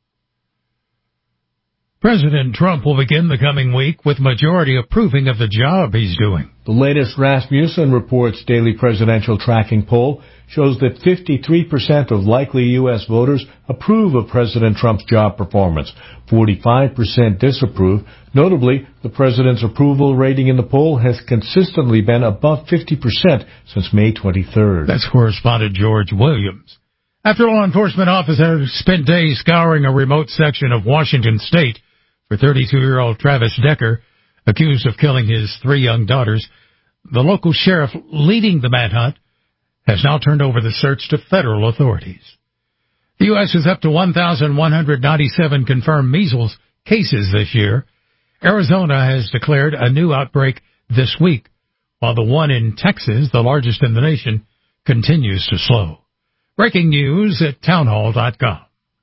President Trump will begin the coming week with majority approving of the job he's doing. The latest Rasmussen Reports daily presidential tracking poll shows that 53% of likely U.S. voters approve of President Trump's job performance. 45% disapprove. Notably, the president's approval rating in the poll has consistently been above 50% since May 23rd. That's correspondent George Williams. After law enforcement officers spent days scouring a remote section of Washington state for 32-year-old Travis Decker, accused of killing his 3 young daughters, the local sheriff leading the manhunt has now turned over the search to federal authorities. The U.S. is up to 1,197 confirmed measles cases this year. Arizona has declared a new outbreak this week, while the one in Texas, the largest in the nation, continues to slow. Breaking news at townhall.com.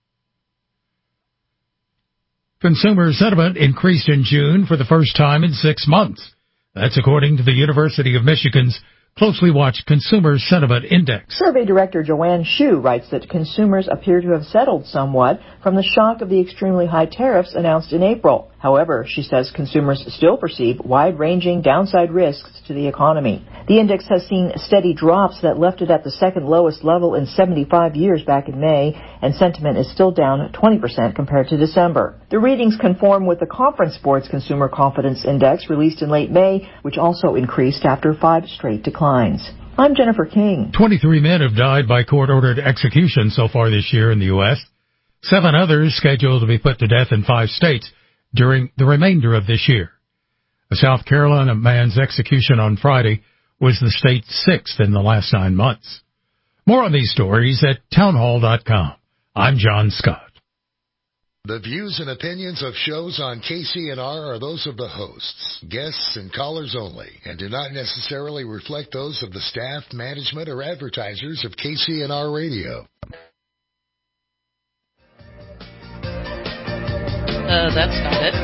Consumer sentiment increased in June for the first time in 6 months. That's according to the University of Michigan's closely watched Consumer Sentiment Index. Survey Director Joanne Shu writes that consumers appear to have settled somewhat from the shock of the extremely high tariffs announced in April. However, she says consumers still perceive wide-ranging downside risks to the economy. The index has seen steady drops that left it at the second lowest level in 75 years back in May, and sentiment is still down 20% compared to December. The readings conform with the Conference Board's Consumer Confidence Index released in late May, which also increased after 5 straight declines. I'm Jennifer King. 23 men have died by court-ordered execution so far this year in the U.S., 7 others scheduled to be put to death in 5 states during the remainder of this year. A South Carolina man's execution on Friday was the state's 6th in the last 9 months. More on these stories at townhall.com. I'm John Scott. The views and opinions of shows on KCNR are those of the hosts, guests, and callers only, and do not necessarily reflect those of the staff, management, or advertisers of KCNR Radio. That's not it.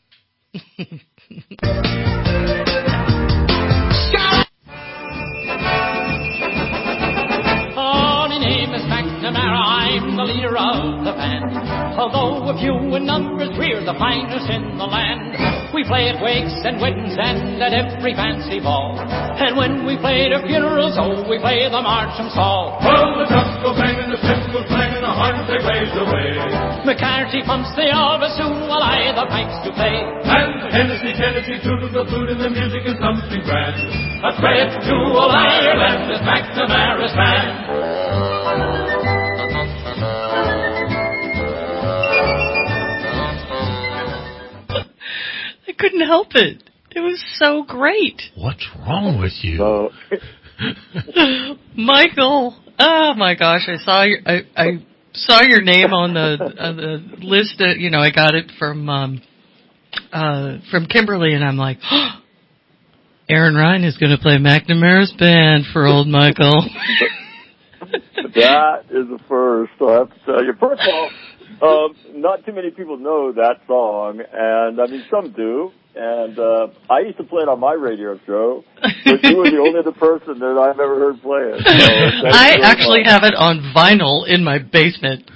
My name is McNamara, I'm the leader of the band. Although a few in numbers, we're the finest in the land. We play at wakes and weddings and at every fancy ball. And when we play at funerals, oh, we play the march and all. Well, the drums go banging, the cymbals clanging, the horns they blaze away. McCarthy pumps the all bassoon while I the pipes to play. And Tennessee, toodles the flute and the music is something grand. A credit to old Ireland with McNamara's band. I couldn't help it. It was so great. What's wrong with you? Michael, oh my gosh, I saw your name on the list. I got it from Kimberly, and I'm like, oh, Aaron Ryan is going to play McNamara's band for old Michael. That is a first, I have to tell you. First of all, not too many people know that song, and I mean, some do. And I used to play it on my radio show, but you were the only other person that I've ever heard play it. So I actually have it on vinyl in my basement.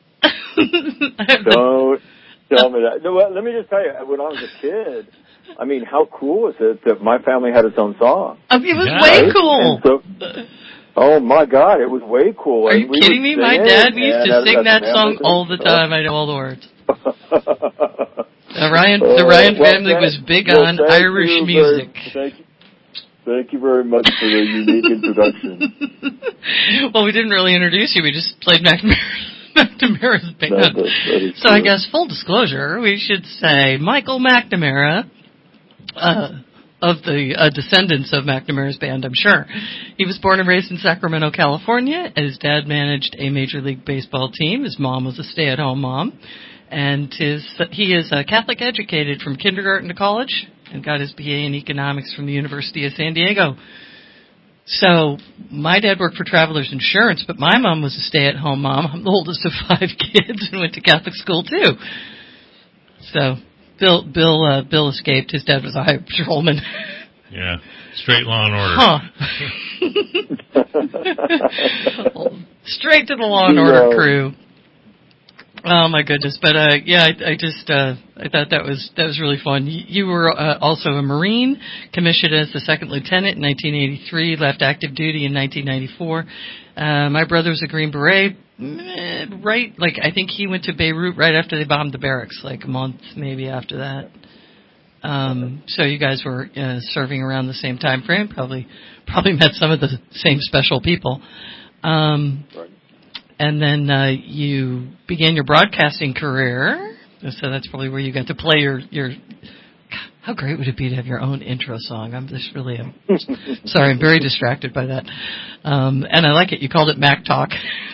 Don't tell me that. No, let me just tell you, when I was a kid, I mean, how cool was it that my family had its own song? It was way cool. Oh my God, it was way cool. Are you kidding me? My dad used to sing that song all the time. I know all the words. The Ryan family was big on Irish music. Thank you very much for the unique introduction. Well, we didn't really introduce you. We just played McNamara's band. So I guess, full disclosure, we should say Michael McNamara, of the descendants of McNamara's band, I'm sure. He was born and raised in Sacramento, California. His dad managed a Major League Baseball team. His mom was a stay-at-home mom. And he is Catholic educated from kindergarten to college and got his BA in economics from the University of San Diego. So my dad worked for Travelers Insurance, but my mom was a stay-at-home mom. I'm the oldest of 5 kids and went to Catholic school too. So Bill escaped. His dad was a highway patrolman. Yeah, straight Law and Order. Straight to the Law and Order crew. Oh my goodness! But I thought that was really fun. You were also a Marine, commissioned as the second lieutenant in 1983, left active duty in 1994. My brother was a Green Beret, right? Like I think he went to Beirut right after they bombed the barracks, like a month maybe after that. So you guys were serving around the same time frame. Probably met some of the same special people. Right. And then you began your broadcasting career, so that's probably where you got to play your. How great would it be to have your own intro song? I'm just really sorry, I'm very distracted by that. And I like it. You called it Mac Talk.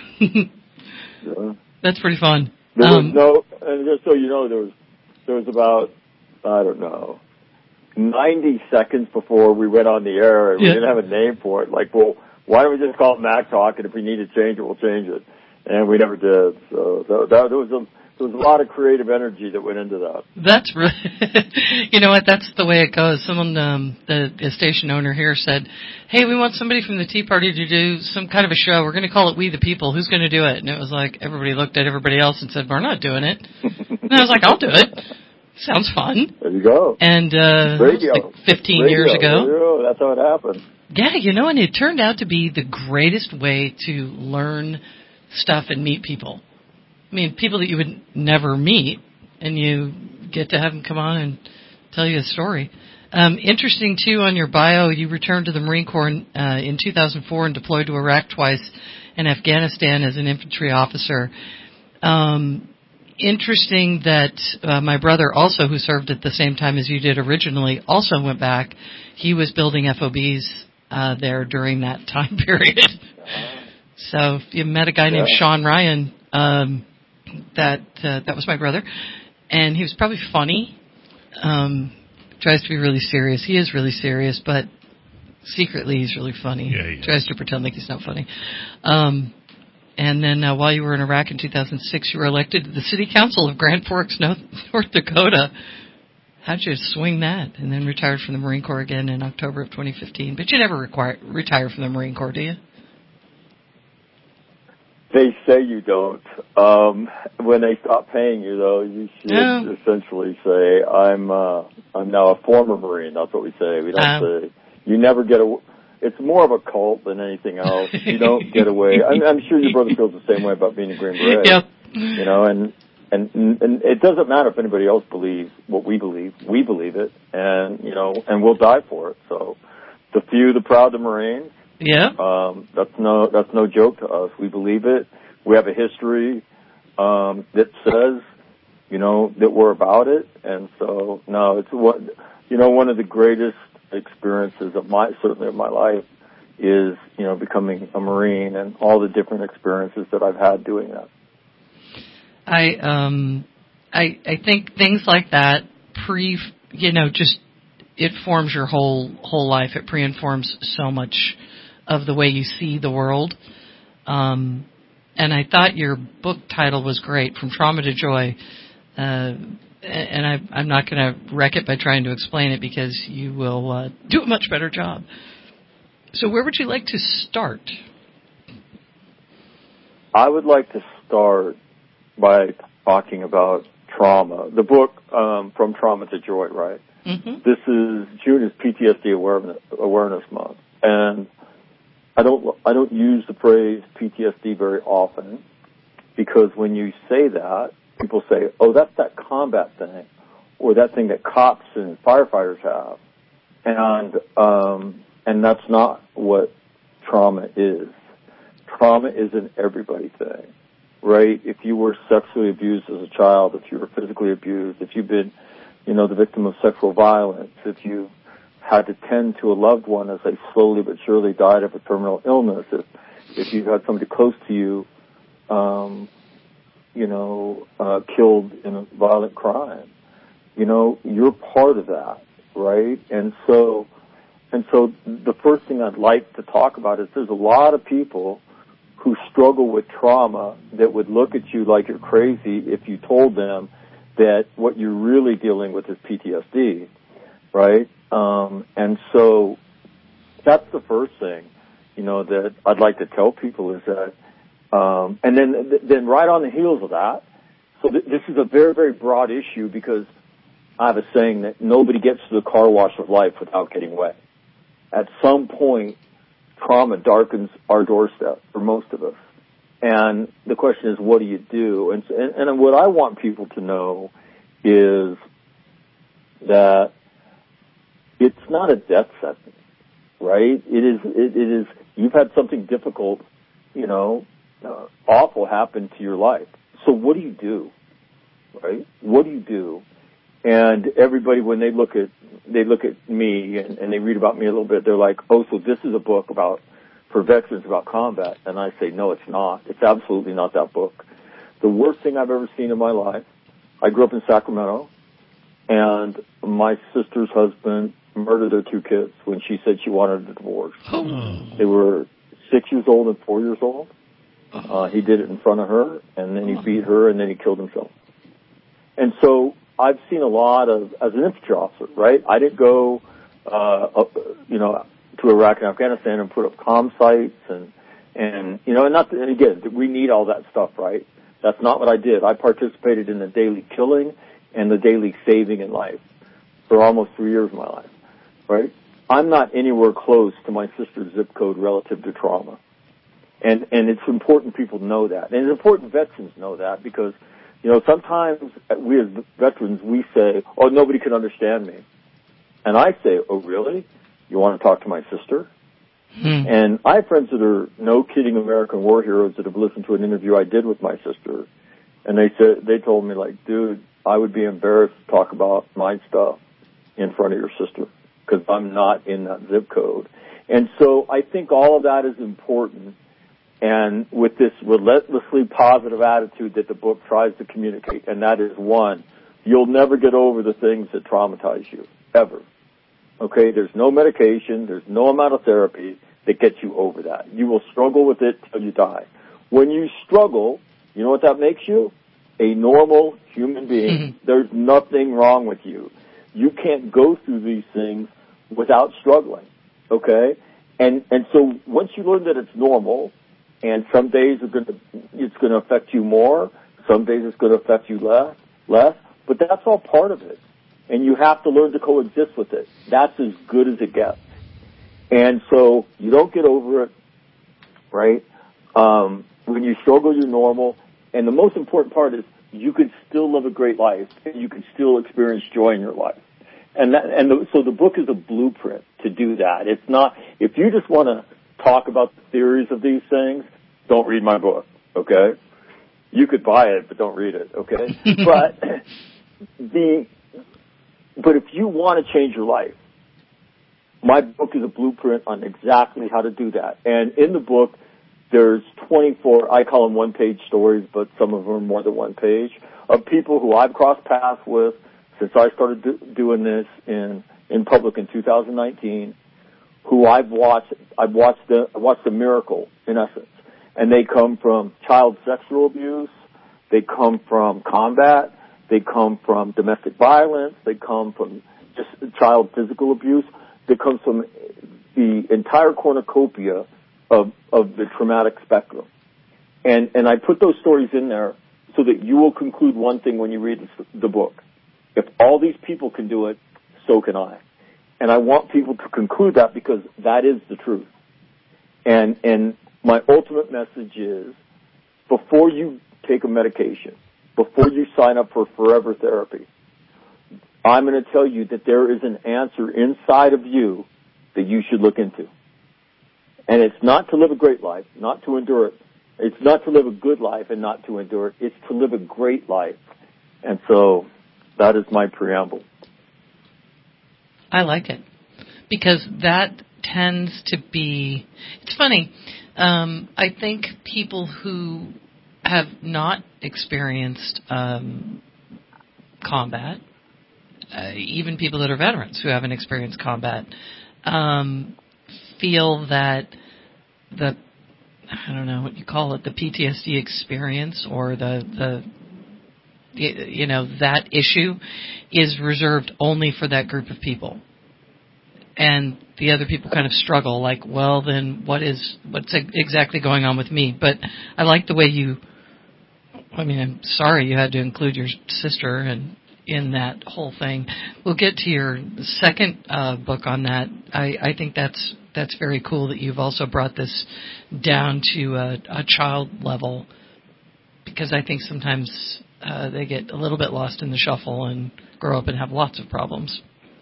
That's pretty fun. And just so you know, there was about, I don't know, 90 seconds before we went on the air, and we didn't have a name for it. Like, well, why don't we just call it Mac Talk, and if we need to change it, we'll change it. And we never did. So there was there was a lot of creative energy that went into that. That's really, you know what? That's the way it goes. Someone, the station owner here said, "Hey, we want somebody from the Tea Party to do some kind of a show. We're going to call it We the People. Who's going to do it?" And it was like everybody looked at everybody else and said, "We're not doing it." And I was like, "I'll do it. Sounds fun." There you go. And radio, like 15 years ago. Radio, that's how it happened. Yeah, you know, and it turned out to be the greatest way to learn stuff and meet people. I mean, people that you would never meet, and you get to have them come on and tell you a story. Interesting, too, on your bio, you returned to the Marine Corps in 2004 and deployed to Iraq twice and Afghanistan as an infantry officer. Interesting that my brother also, who served at the same time as you did originally, also went back. He was building FOBs there during that time period. So you met a guy named Sean Ryan. That was my brother, and he was probably funny. Tries to be really serious. He is really serious, but secretly he's really funny. Yeah. Tries to pretend like he's not funny. And then while you were in Iraq in 2006, you were elected to the City Council of Grand Forks, North Dakota. How'd you swing that? And then retired from the Marine Corps again in October of 2015. But you never retire from the Marine Corps, do you? They say you don't. When they stop paying you, though, you should essentially say, I'm now a former Marine. That's what we say. We don't say, you never get away. It's more of a cult than anything else. You don't get away. I'm sure your brother feels the same way about being a Green Beret. Yep. You know, and it doesn't matter if anybody else believes what we believe. We believe it, and, you know, and we'll die for it. So the few, the proud, the Marines. Yeah. That's no joke to us. We believe it. We have a history that says, you know, that we're about it. And so, no, it's one of the greatest experiences of my life is, you know, becoming a Marine and all the different experiences that I've had doing that. I think things like that just it forms your whole life. It pre-informs so much of the way you see the world. And I thought your book title was great, From Trauma to Joy. And I'm not going to wreck it by trying to explain it because you will do a much better job. So where would you like to start? I would like to start by talking about trauma. The book, From Trauma to Joy, right? Mm-hmm. June is PTSD Awareness Month. And I don't use the phrase PTSD very often because when you say that, people say, "Oh, that's that combat thing," or that thing that cops and firefighters have, and that's not what trauma is. Trauma is an everybody thing, right? If you were sexually abused as a child, if you were physically abused, if you've been, you know, the victim of sexual violence, if you had to tend to a loved one as they slowly but surely died of a terminal illness, if you had somebody close to you, killed in a violent crime, you know, you're part of that, right? And so the first thing I'd like to talk about is there's a lot of people who struggle with trauma that would look at you like you're crazy if you told them that what you're really dealing with is PTSD, right? And so that's the first thing, you know, that I'd like to tell people is that, and then right on the heels of that, so this is a very, very broad issue because I have a saying that nobody gets to the car wash of life without getting wet. At some point, trauma darkens our doorstep for most of us. And the question is, what do you do? And what I want people to know is that it's not a death sentence, right? It is, you've had something difficult, you know, awful happen to your life. So what do you do, right? What do you do? And everybody, when they look at me and they read about me a little bit, they're like, oh, so this is a book for veterans about combat. And I say, no, it's not. It's absolutely not that book. The worst thing I've ever seen in my life, I grew up in Sacramento, and my sister's husband murdered their two kids when she said she wanted a divorce. Oh. They were 6 years old and 4 years old. He did it in front of her, and then he beat her, and then he killed himself. And so I've seen a lot of, as an infantry officer, right? I didn't go, to Iraq and Afghanistan and put up comm sites and again, we need all that stuff, right? That's not what I did. I participated in the daily killing and the daily saving in life for almost 3 years of my life, right? I'm not anywhere close to my sister's zip code relative to trauma. And it's important people know that. And it's important veterans know that because, sometimes we as veterans, we say, oh, nobody can understand me. And I say, oh, really? You want to talk to my sister? And I have friends that are no kidding American war heroes that have listened to an interview I did with my sister. And they told me, like, dude, I would be embarrassed to talk about my stuff in front of your sister because I'm not in that zip code. And so I think all of that is important. And with this relentlessly positive attitude that the book tries to communicate, and that is one, you'll never get over the things that traumatize you, ever. Okay, there's no medication, there's no amount of therapy that gets you over that. You will struggle with it till you die. When you struggle, you know what that makes you? A normal human being. There's nothing wrong with you. You can't go through these things without struggling, okay? And so once you learn that it's normal, and some days it's going to affect you more, some days it's going to affect you less, but that's all part of it. And you have to learn to coexist with it. That's as good as it gets. And so you don't get over it, right? When you struggle, you're normal. And the most important part is you can still live a great life and you can still experience joy in your life. So the book is a blueprint to do that. It's not, if you just want to talk about the theories of these things, don't read my book, okay? You could buy it, but don't read it, okay? But if you want to change your life, my book is a blueprint on exactly how to do that. And in the book, there's 24, I call them one-page stories, but some of them are more than one page, of people who I've crossed paths with since I started doing this in public in 2019, who I've watched the miracle, in essence. And they come from child sexual abuse, they come from combat, they come from domestic violence, they come from just child physical abuse, they come from the entire cornucopia of the traumatic spectrum. And I put those stories in there so that you will conclude one thing when you read the book. If all these people can do it, so can I. And I want people to conclude that because that is the truth. And my ultimate message is, before you take a medication, before you sign up for forever therapy, I'm going to tell you that there is an answer inside of you that you should look into. And it's not to live a great life, not to endure it. It's not to live a good life and not to endure it. It's to live a great life. And so that is my preamble. I like it because that tends to be, it's funny. I think people who have not experienced combat, even people that are veterans who haven't experienced combat, feel that I don't know what you call it, the PTSD experience or the that issue is reserved only for that group of people. And the other people kind of struggle, like, well, then what's exactly going on with me? But I like the way I'm sorry you had to include your sister and in that whole thing. We'll get to your second book on that. I think that's very cool that you've also brought this down to a child level, because I think sometimes they get a little bit lost in the shuffle and grow up and have lots of problems.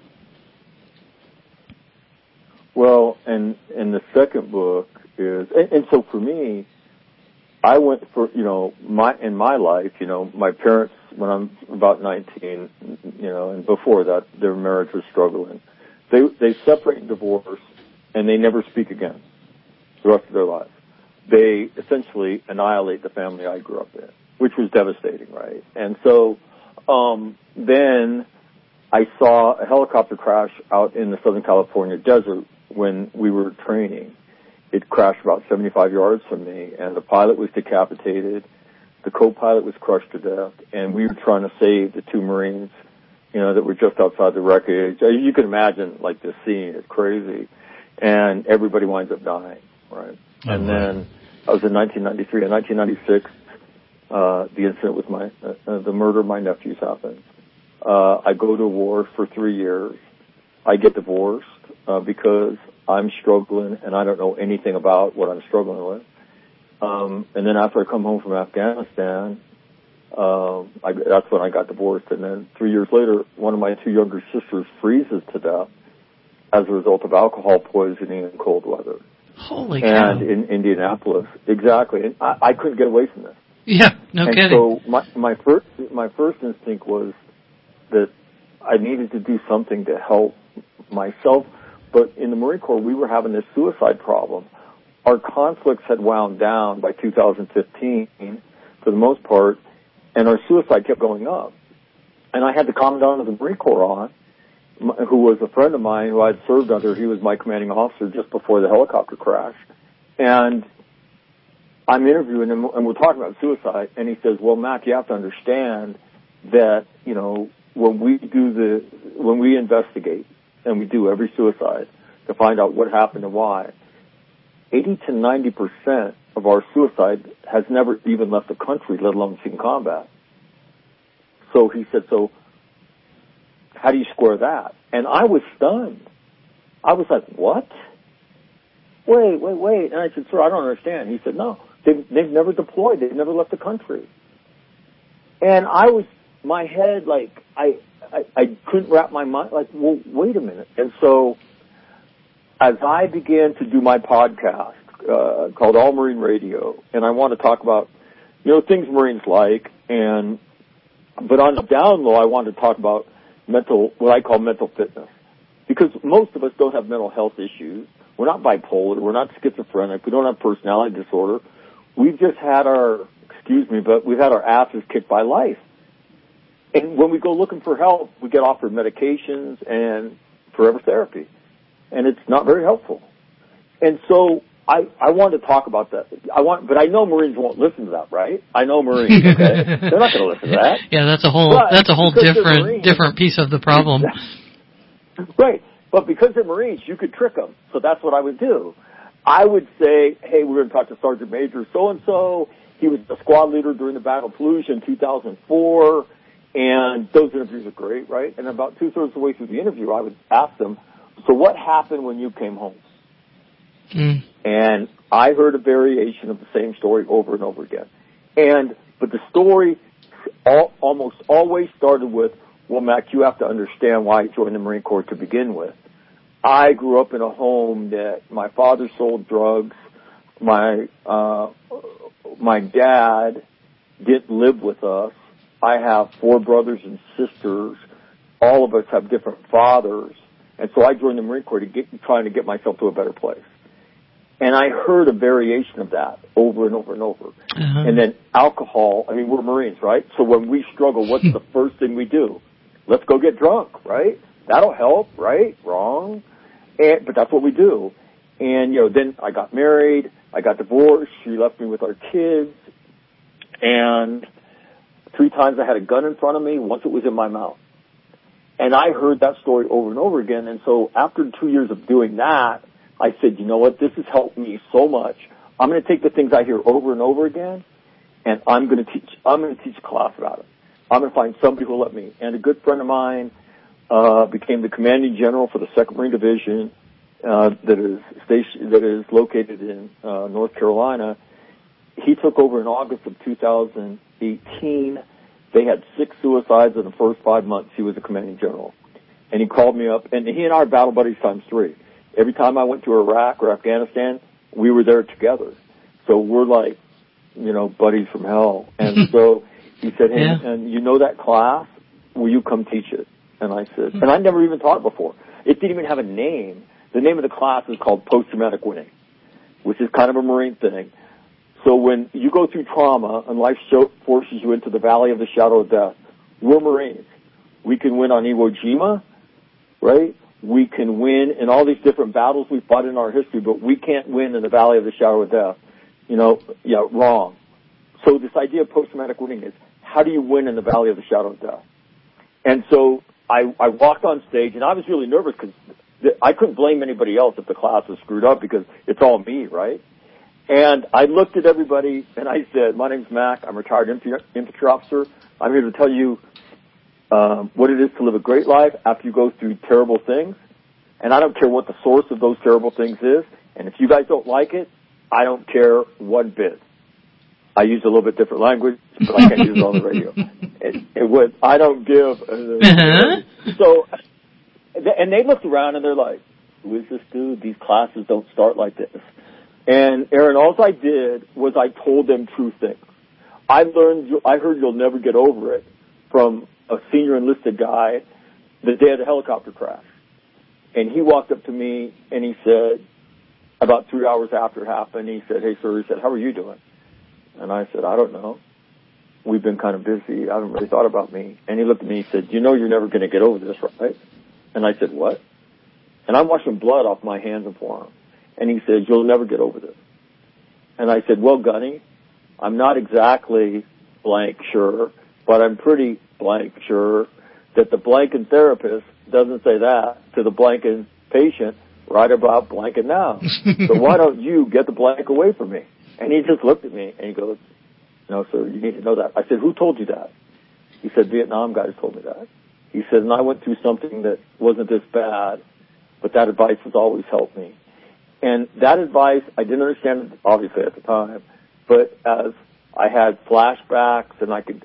Well, and the second book is, and so for me, I went for, in my life, my parents, when I'm about 19, and before that, their marriage was struggling. They separate and divorce, and they never speak again the rest of their lives. They essentially annihilate the family I grew up in, which was devastating, right? And so, then I saw a helicopter crash out in the Southern California desert when we were training. It crashed about 75 yards from me, and the pilot was decapitated. the co-pilot was crushed to death, and we were trying to save the 2 Marines, that were just outside the wreckage. You can imagine, like, this scene is crazy, and everybody winds up dying, right? And then I was in 1993. In 1996, the incident with the murder of my nephews happened. I go to war for 3 years. I get divorced because I'm struggling and I don't know anything about what I'm struggling with. And then after I come home from Afghanistan, that's when I got divorced. And then 3 years later, one of my 2 younger sisters freezes to death as a result of alcohol poisoning in cold weather. Holy cow. And in Indianapolis. Exactly. And I couldn't get away from this. Yeah, no kidding. So my first instinct was that I needed to do something to help myself. But in the Marine Corps, we were having this suicide problem. Our conflicts had wound down by 2015 for the most part, and our suicide kept going up. And I had the Commandant of the Marine Corps on, who was a friend of mine who I'd served under. He was my commanding officer just before the helicopter crash. And I'm interviewing him, and we're talking about suicide, and he says, well, Mac, you have to understand that, when we investigate, and we do every suicide to find out what happened and why, 80 to 90% of our suicide has never even left the country, let alone seen combat. So he said, so how do you square that? And I was stunned. I was like, what? Wait. And I said, sir, I don't understand. He said, no, they've never deployed. They've never left the country. And my head, like, I couldn't wrap my mind, like, well, wait a minute. And so as I began to do my podcast called All Marine Radio, and I want to talk about, things Marines like, but on the down low, I wanted to talk about what I call mental fitness. Because most of us don't have mental health issues. We're not bipolar. We're not schizophrenic. We don't have personality disorder. We've just had we've had our asses kicked by life. And when we go looking for help, we get offered medications and forever therapy. And it's not very helpful. And so I want to talk about that. But I know Marines won't listen to that, right? I know Marines, okay? They're not going to listen to that. Yeah, that's a whole different piece of the problem. Right. But because they're Marines, you could trick them. So that's what I would do. I would say, hey, we're going to talk to Sergeant Major so-and-so. He was the squad leader during the Battle of Fallujah in 2004. And those interviews are great, right? And about 2/3 of the way through the interview, I would ask them, so what happened when you came home? And I heard a variation of the same story over and over again. But the story almost always started with, well, Mac, you have to understand why I joined the Marine Corps to begin with. I grew up in a home that my father sold drugs. My dad didn't live with us. I have 4 brothers and sisters. All of us have different fathers. And so I joined the Marine Corps trying to get myself to a better place. And I heard a variation of that over and over and over. And then alcohol, we're Marines, right? So when we struggle, what's the first thing we do? Let's go get drunk, right? That'll help, right? Wrong. But that's what we do. And, then I got married. I got divorced. She left me with our kids. And 3 times I had a gun in front of me. Once it was in my mouth. And I heard that story over and over again. And so after 2 years of doing that, I said, you know what? This has helped me so much. I'm going to take the things I hear over and over again, and I'm going to teach a class about it. I'm going to find somebody who will let me. And a good friend of mine became the commanding general for the 2nd Marine Division that is located in North Carolina. He took over in August of 2018. They had 6 suicides in the first 5 months. He was the commanding general. And he called me up, and he and I are battle buddies times 3. Every time I went to Iraq or Afghanistan, we were there together. So we're like, buddies from hell. And so he said, hey, and you know that class? Will you come teach it? And I said, and I never even taught it before. It didn't even have a name. The name of the class is called Post-Traumatic Winning, which is kind of a Marine thing. So when you go through trauma and life forces you into the valley of the shadow of death, we're Marines. We can win on Iwo Jima, right? We can win in all these different battles we fought in our history, but we can't win in the valley of the shadow of death. Wrong. so this idea of post-traumatic winning is, how do you win in the valley of the shadow of death? And so I walked on stage, and I was really nervous because I couldn't blame anybody else if the class was screwed up because it's all me, right? And I looked at everybody, and I said, my name's Mac. I'm a retired infantry officer. I'm here to tell you what it is to live a great life after you go through terrible things. And I don't care what the source of those terrible things is. And if you guys don't like it, I don't care one bit. I use a little bit different language, but I can't use it on the radio. It would. I don't give. So, and they looked around and they're like, "Who is this dude? These classes don't start like this." And Aaron, all I did was I told them true things. I heard you'll never get over it from a senior enlisted guy the day of the helicopter crash. And he walked up to me and he said, about 3 hours after it happened, he said, "Hey, sir," he said, "how are you doing?" And I said, "I don't know. We've been kind of busy. I haven't really thought about me." And he looked at me and said, "You know you're never going to get over this, right?" And I said, "What?" And I'm washing blood off my hands and forearms. And he said, "You'll never get over this." And I said, "Well, Gunny, I'm not exactly blank sure, but I'm pretty blank sure that the blanking therapist doesn't say that to the blanking patient right about blanking now. So why don't you get the blank away from me?" And he just looked at me and he goes, "No, sir, you need to know that." I said, "Who told you that?" He said, "Vietnam guys told me that." He said, "And I went through something that wasn't this bad, but that advice has always helped me." And that advice, I didn't understand it, obviously, at the time, but as I had flashbacks and I could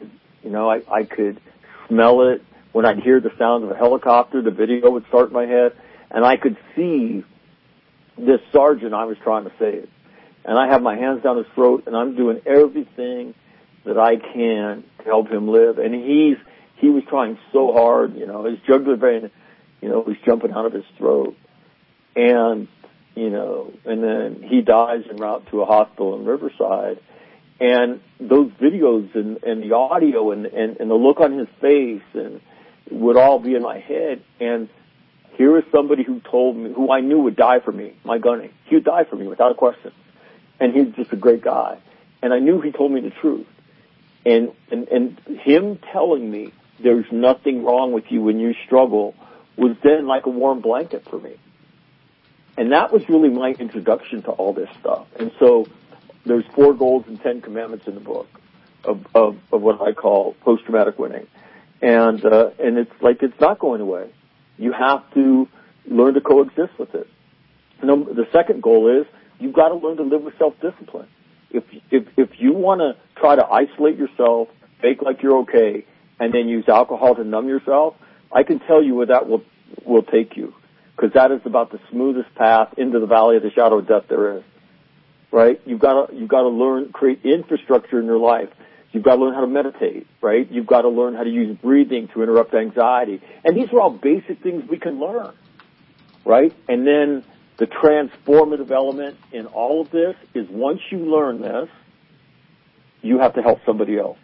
smell it. When I'd hear the sound of a helicopter, the video would start in my head, and I could see this sergeant I was trying to save. And I have my hands down his throat, and I'm doing everything that I can to help him live. And he was trying so hard, his jugular vein, was jumping out of his throat. And, and then he dies en route to a hospital in Riverside. And those videos and the audio and the look on his face and would all be in my head. And here was somebody who told me, who I knew would die for me, my Gunny. He would die for me without a question. And he's just a great guy. And I knew he told me the truth. And him telling me there's nothing wrong with you when you struggle was then like a warm blanket for me. And that was really my introduction to all this stuff. And so there's 4 goals and 10 commandments in the book of what I call post-traumatic winning. And it's like, it's not going away. You have to learn to coexist with it. And the second goal is you've got to learn to live with self-discipline. If you want to try to isolate yourself, fake like you're okay, and then use alcohol to numb yourself, I can tell you where that will take you. Because that is about the smoothest path into the valley of the shadow of death there is. Right? You've got to learn, create infrastructure in your life. You've got to learn how to meditate, right? You've got to learn how to use breathing to interrupt anxiety. And these are all basic things we can learn, right? And then the transformative element in all of this is once you learn this, you have to help somebody else.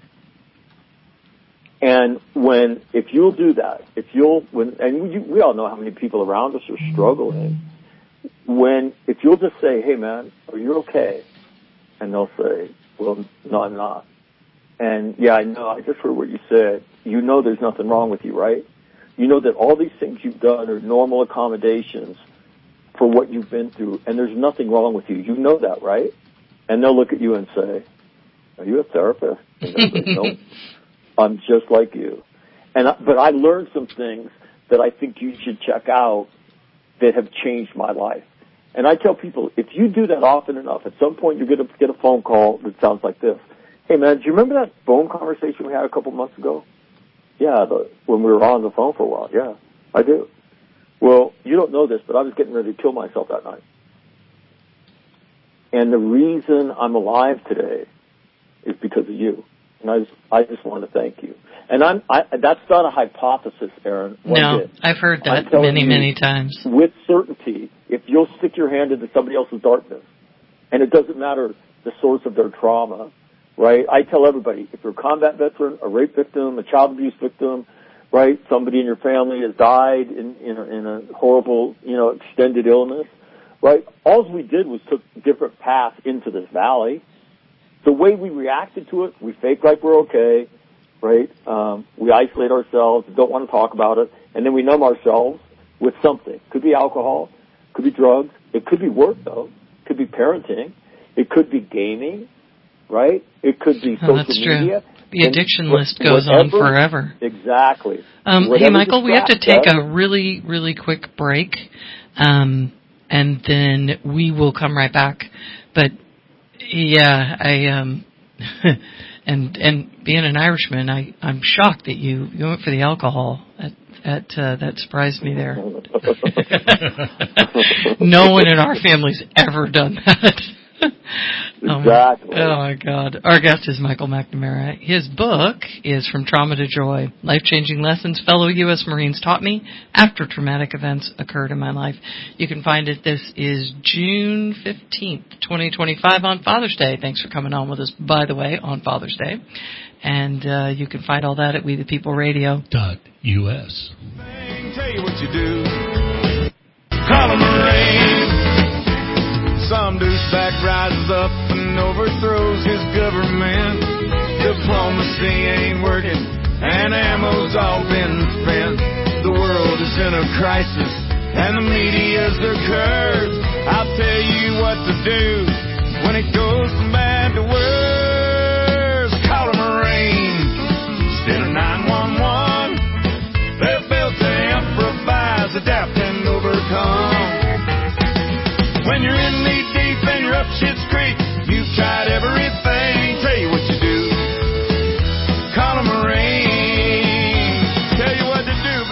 And if you'll do that, we all know how many people around us are struggling. If you'll just say, "Hey man, are you okay?" And they'll say, "Well, no, I'm not." And yeah, I know, I just heard what you said. You know there's nothing wrong with you, right? You know that all these things you've done are normal accommodations for what you've been through, and there's nothing wrong with you. You know that, right? And they'll look at you and say, "Are you a therapist?" And they'll say, "No, I'm just like you." But I learned some things that I think you should check out that have changed my life. And I tell people, if you do that often enough, at some point you're going to get a phone call that sounds like this. "Hey man, do you remember that phone conversation we had a couple months ago?" "Yeah, when we were on the phone for a while." "Yeah, I do." "Well, you don't know this, but I was getting ready to kill myself that night. And the reason I'm alive today is because of you. And I just want to thank you." And that's not a hypothesis, Aaron. No, I've heard that many times. With certainty, if you'll stick your hand into somebody else's darkness, and it doesn't matter the source of their trauma, right? I tell everybody, if you're a combat veteran, a rape victim, a child abuse victim, right? Somebody in your family has died in a horrible, extended illness, right? All we did was took different paths into this valley. the way we reacted to it, we fake like we're okay, right? We isolate ourselves, don't want to talk about it, and then we numb ourselves with something. Could be alcohol, could be drugs, it could be work though, it could be parenting, it could be gaming, right? It could be social media. True. The addiction list goes on forever. Exactly. Hey, Michael, we have to take a really, really quick break, and then we will come right back. But yeah, and being an Irishman, I'm shocked that you went for the alcohol. That surprised me there. No one in our family's ever done that. Exactly. Oh my God. Our guest is Michael McNamara. His book is From Trauma to Joy, Life-Changing Lessons Fellow U.S. Marines Taught Me After Traumatic Events Occurred in My Life. You can find it. This is June 15th, 2025 on Father's Day. Thanks for coming on with us, by the way, on Father's Day. And you can find all that at WeThePeopleRadio.us. Tell you what you do. Call a Marine. Some douchebag rises up and overthrows his government. Diplomacy ain't working and ammo's all been spent. The world is in a crisis and the media's a curse. I'll tell you what to do when it goes from bad to worse. Call a Marine instead of 911. They're built to improvise, adapt, and overcome. When you're in knee deep and you're up shit's creek, you've tried everything. Tell you what you do. Call a Marine. Tell you what to do,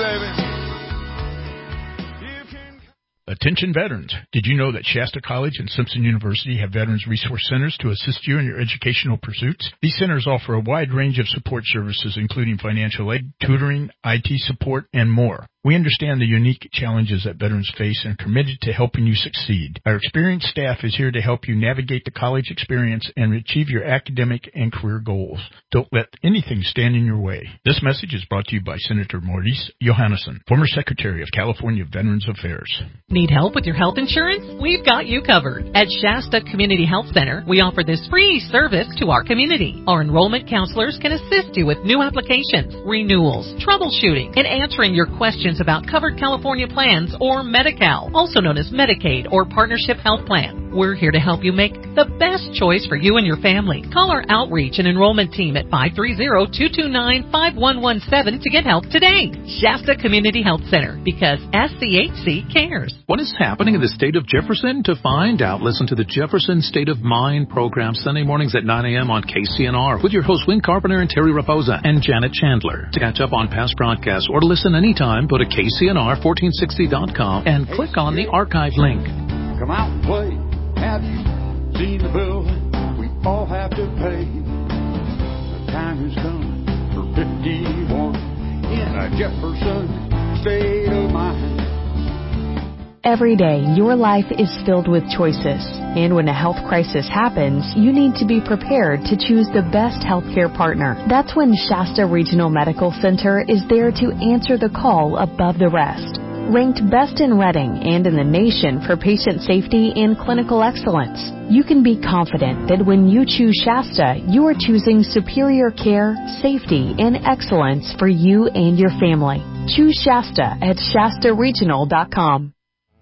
baby. Attention veterans. Did you know that Shasta College and Simpson University have Veterans Resource Centers to assist you in your educational pursuits? These centers offer a wide range of support services, including financial aid, tutoring, IT support, and more. We understand the unique challenges that veterans face and are committed to helping you succeed. Our experienced staff is here to help you navigate the college experience and achieve your academic and career goals. Don't let anything stand in your way. This message is brought to you by Senator Maurice Johannesson, former Secretary of California Veterans Affairs. Need help with your health insurance? We've got you covered. At Shasta Community Health Center, we offer this free service to our community. Our enrollment counselors can assist you with new applications, renewals, troubleshooting, and answering your questions about covered California plans or Medi-Cal, also known as Medicaid or Partnership Health Plan. We're here to help you make the best choice for you and your family. Call our outreach and enrollment team at 530-229-5117 to get help today. Shasta Community Health Center, because SCHC cares. What is happening in the state of Jefferson? To find out, listen to the Jefferson State of Mind program Sunday mornings at 9 a.m. on KCNR with your hosts Win Carpenter and Terry Raposa and Janet Chandler. To catch up on past broadcasts or to listen anytime, go to KCNR1460.com and click on the archive link. Come out and play. Have you seen the bill we all have to pay? The time has come for 51 in a Jefferson state of mind. Every day, your life is filled with choices. And when a health crisis happens, you need to be prepared to choose the best healthcare partner. That's when Shasta Regional Medical Center is there to answer the call above the rest. Ranked best in Redding and in the nation for patient safety and clinical excellence, you can be confident that when you choose Shasta, you are choosing superior care, safety, and excellence for you and your family. Choose Shasta at ShastaRegional.com.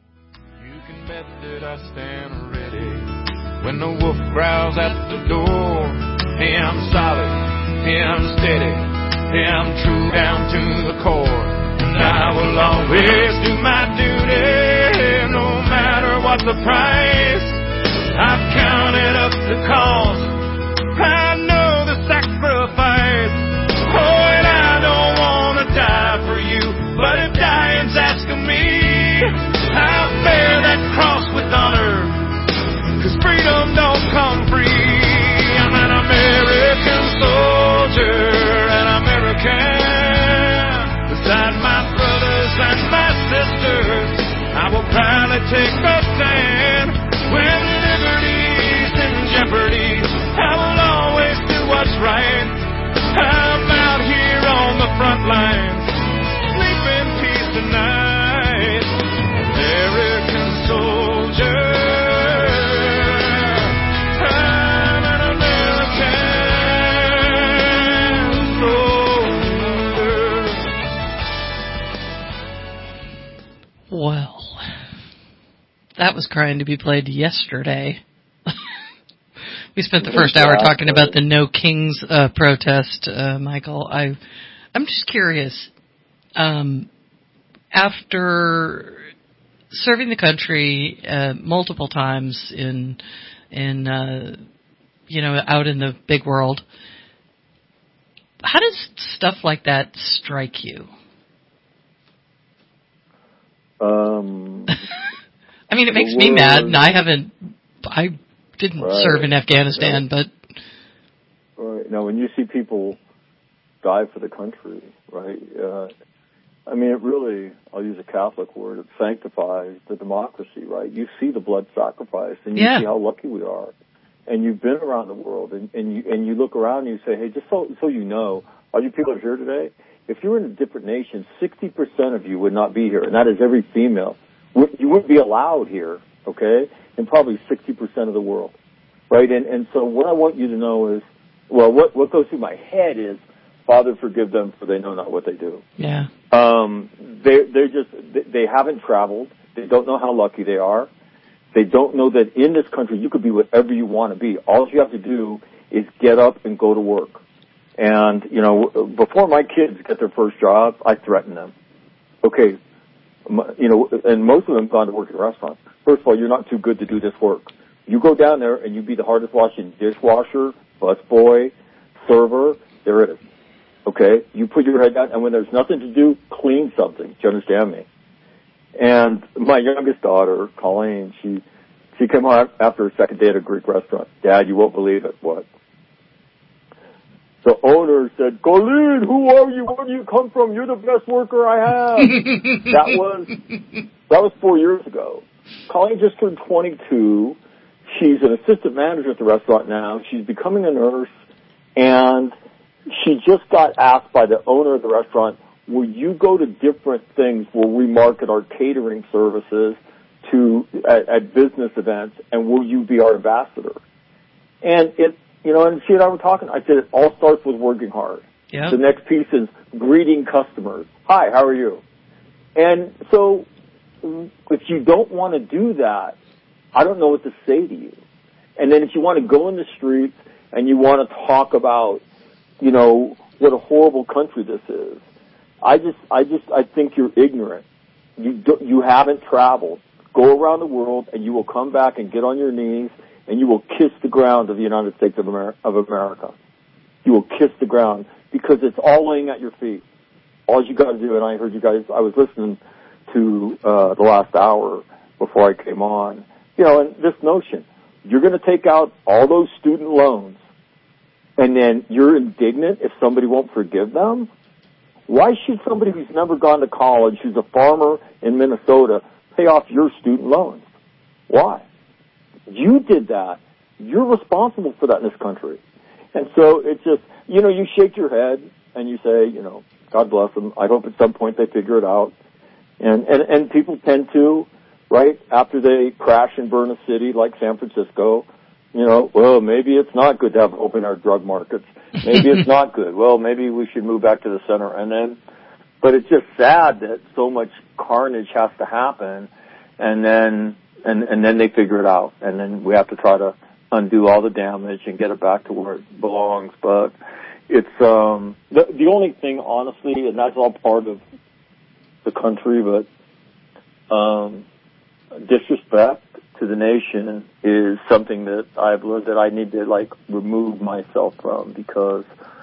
I stand ready when the wolf growls at the door. Hey, I'm solid, hey, I'm steady, hey, I'm true down to the core. And I will always do my duty, no matter what the price. I've counted up the cost, I know the sacrifice. Oh, and I don't want to die for you, but if dying's asking me, I'll bear that cross with honor, 'cause freedom don't come free. I'm an American soldier, an American. Beside my brothers and my sisters, I will proudly take a stand. When liberty's in jeopardy, I will always do what's right. I'm out here on the front lines, sleep in peace tonight. American soldier, I'm an American Well, that was crying to be played yesterday. We spent the first hour talking about the No Kings protest, Michael. I'm just curious. After serving the country multiple times in out in the big world, how does stuff like that strike you? I mean, it makes me mad, and I didn't serve in Afghanistan, but now when you see people die for the country, right? I mean, it really, I'll use a Catholic word, it sanctifies the democracy, right? You see the blood sacrifice, and you see how lucky we are. And you've been around the world, and you look around and you say, hey, just so you know, all you people are here today, if you were in a different nation, 60% of you would not be here, and that is every female. You wouldn't be allowed here, okay, in probably 60% of the world, right? And so what I want you to know is, well, what goes through my head is, Father, forgive them, for they know not what they do. Yeah. They haven't traveled. They don't know how lucky they are. They don't know that in this country you could be whatever you want to be. All you have to do is get up and go to work. And, before my kids get their first job, I threaten them. Okay, and most of them have gone to work at restaurants. First of all, you're not too good to do this work. You go down there and you be the hardest washing dishwasher, busboy, server, there it is. Okay? You put your head down, and when there's nothing to do, clean something. Do you understand me? And my youngest daughter, Colleen, she came home after her second day at a Greek restaurant. Dad, you won't believe it. What? The owner said, Colleen, who are you? Where do you come from? You're the best worker I have. That was 4 years ago. Colleen just turned 22. She's an assistant manager at the restaurant now. She's becoming a nurse, and she just got asked by the owner of the restaurant, will you go to different things where we market our catering services at business events, and will you be our ambassador? And and she and I were talking. I said it all starts with working hard. Yeah. The next piece is greeting customers. Hi, how are you? And so if you don't want to do that, I don't know what to say to you. And then if you want to go in the streets and you want to talk about, what a horrible country this is, I think you're ignorant. You haven't traveled. Go around the world and you will come back and get on your knees and you will kiss the ground of the United States of America. You will kiss the ground because it's all laying at your feet. All you got to do, and I heard you guys, I was listening to the last hour before I came on, and this notion, you're going to take out all those student loans and then you're indignant if somebody won't forgive them? Why should somebody who's never gone to college, who's a farmer in Minnesota, pay off your student loans? Why? You did that. You're responsible for that in this country. And so it's just, you shake your head and you say, God bless them. I hope at some point they figure it out. And people tend to, right, after they crash and burn a city like San Francisco, well, maybe it's not good to have open our drug markets. Maybe it's not good. Well, maybe we should move back to the center. But it's just sad that so much carnage has to happen, and then they figure it out, and then we have to try to undo all the damage and get it back to where it belongs. But it's the only thing, honestly, and that's all part of the country, but disrespect to the nation is something that I've learned that I need to remove myself from, because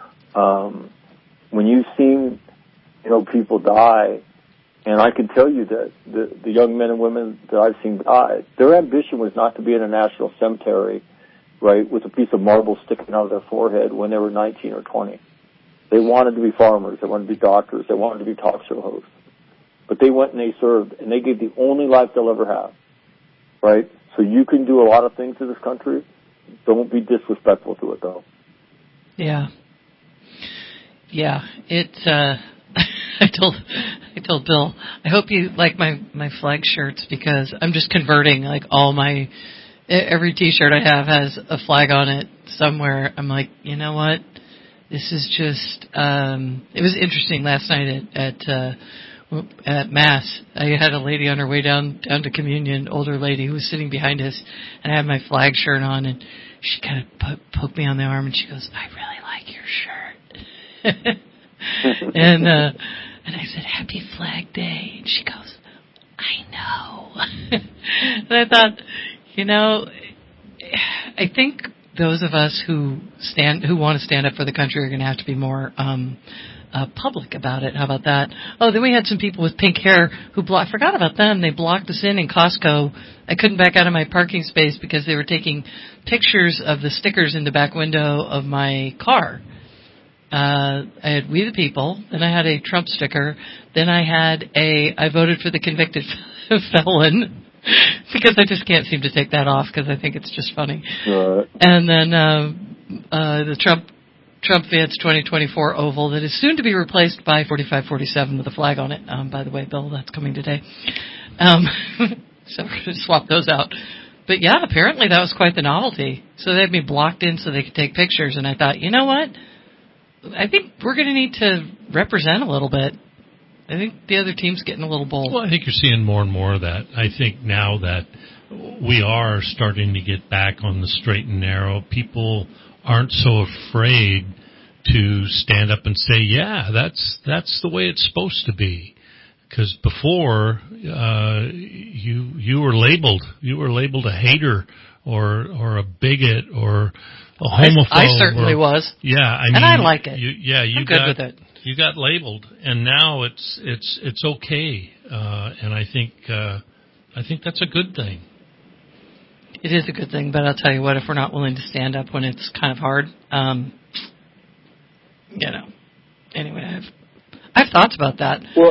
when you've seen people die, and I can tell you that the young men and women that I've seen die, their ambition was not to be in a national cemetery, right, with a piece of marble sticking out of their forehead when they were 19 or 20. They wanted to be farmers. They wanted to be doctors. They wanted to be talk show hosts. But they went and they served, and they gave the only life they'll ever have, right? So you can do a lot of things in this country. Don't be disrespectful to it, though. Yeah. Yeah. I told Bill, I hope you like my flag shirts, because I'm just converting every T-shirt I have has a flag on it somewhere. I'm like, you know what? This is just, it was interesting last night at at Mass, I had a lady on her way down to communion, older lady who was sitting behind us, and I had my flag shirt on, and she kind of poked me on the arm, and she goes, "I really like your shirt." and I said, "Happy Flag Day," and she goes, "I know." And I thought, I think those of us who want to stand up for the country are going to have to be more public about it. How about that? Oh, then we had some people with pink hair who I forgot about them. They blocked us in Costco. I couldn't back out of my parking space because they were taking pictures of the stickers in the back window of my car. I had We the People, then I had a Trump sticker, then I had I voted for the convicted felon. Because I just can't seem to take that off because I think it's just funny. Right. And then the Trump Vance 2024 oval that is soon to be replaced by 4547 with a flag on it. By the way, Bill, that's coming today. So we're going to swap those out. But yeah, apparently that was quite the novelty. So they had me blocked in so they could take pictures. And I thought, you know what? I think we're going to need to represent a little bit. I think the other team's getting a little bold. Well, I think you're seeing more and more of that. I think now that we are starting to get back on the straight and narrow, people aren't so afraid to stand up and say, yeah, that's the way it's supposed to be. Because before, you were labeled. You were labeled a hater or a bigot or a homophobe. I certainly was. Yeah, I mean, and I like it. I'm good with it. You got labeled, and now it's okay, and I think that's a good thing. It is a good thing, but I'll tell you what: if we're not willing to stand up when it's kind of hard, Anyway, I've thoughts about that. Well,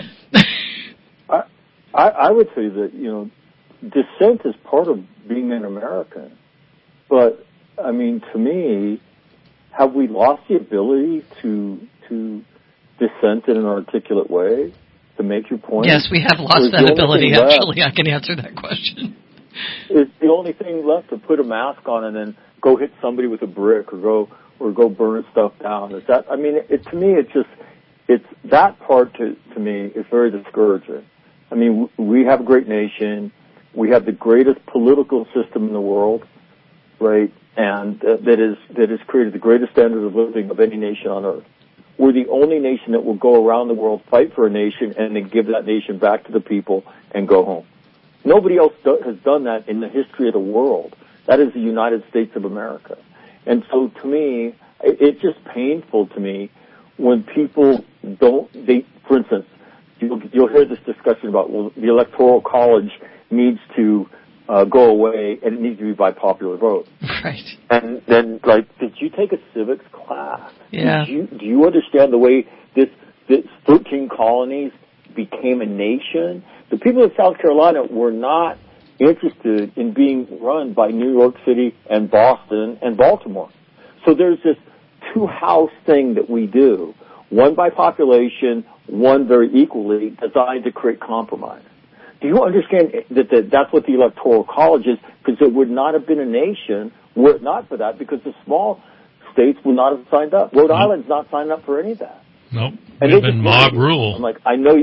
I would say that dissent is part of being an American, but I mean, to me, have we lost the ability to dissent in an articulate way to make your point? Yes, we have lost that ability, actually. I can answer that question. It's the only thing left to put a mask on and then go hit somebody with a brick or go burn stuff down. Is that, I mean, to me, it's that part to me is very discouraging. I mean, we have a great nation. We have the greatest political system in the world, right? And that has created the greatest standard of living of any nation on earth. We're the only nation that will go around the world, fight for a nation, and then give that nation back to the people and go home. Nobody else has done that in the history of the world. That is the United States of America. And so to me, it's just painful to me when people for instance, you'll hear this discussion about, well, the Electoral College needs to go away and it needs to be by popular vote. Right. And then, did you take a civics class? Yeah. Do you understand the way this 13 colonies became a nation? The people of South Carolina were not interested in being run by New York City and Boston and Baltimore. So there's this two-house thing that we do, one by population, one very equally, designed to create compromise. Do you understand that that's what the Electoral College is? Because it would not have been a nation were it not for that, because the small states would not have signed up. Rhode Island's not signed up for any of that. Nope. It would have been mob rule. I'm like, I know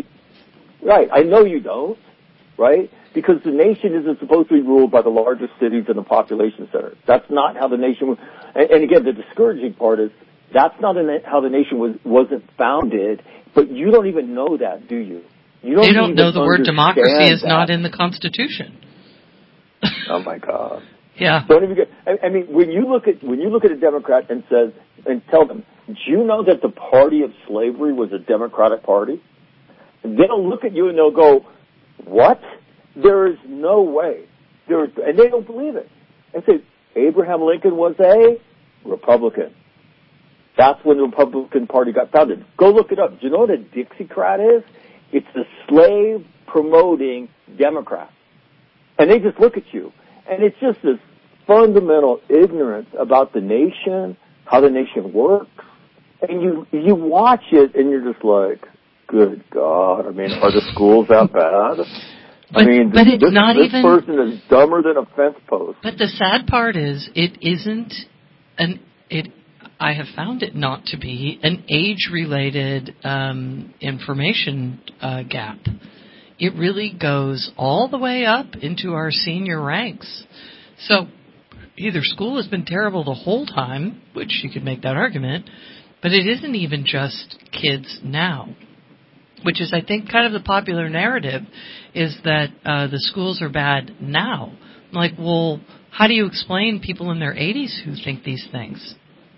you don't, right? Because the nation isn't supposed to be ruled by the largest cities and the population centers. That's not how the nation was. And again, the discouraging part is that's not how the nation wasn't founded, but you don't even know that, do you? You don't know the word democracy is not in the Constitution. Oh my God. Yeah. Don't even I mean, when you look at a Democrat and tell them, do you know that the party of slavery was a Democratic party? They'll look at you and they'll go, what? There is no way. And they don't believe it. And say, Abraham Lincoln was a Republican. That's when the Republican Party got founded. Go look it up. Do you know what a Dixiecrat is? It's the slave-promoting Democrat. And they just look at you. And it's just this fundamental ignorance about the nation, how the nation works. And you watch it and you're just like, good God. I mean, are the schools that bad? But this person is dumber than a fence post. But the sad part is, it isn't I have found it not to be an age-related information gap. It really goes all the way up into our senior ranks. So either school has been terrible the whole time, which you could make that argument, but it isn't even just kids now, which is, I think, kind of the popular narrative, is that the schools are bad now. Like, well, how do you explain people in their 80s who think these things?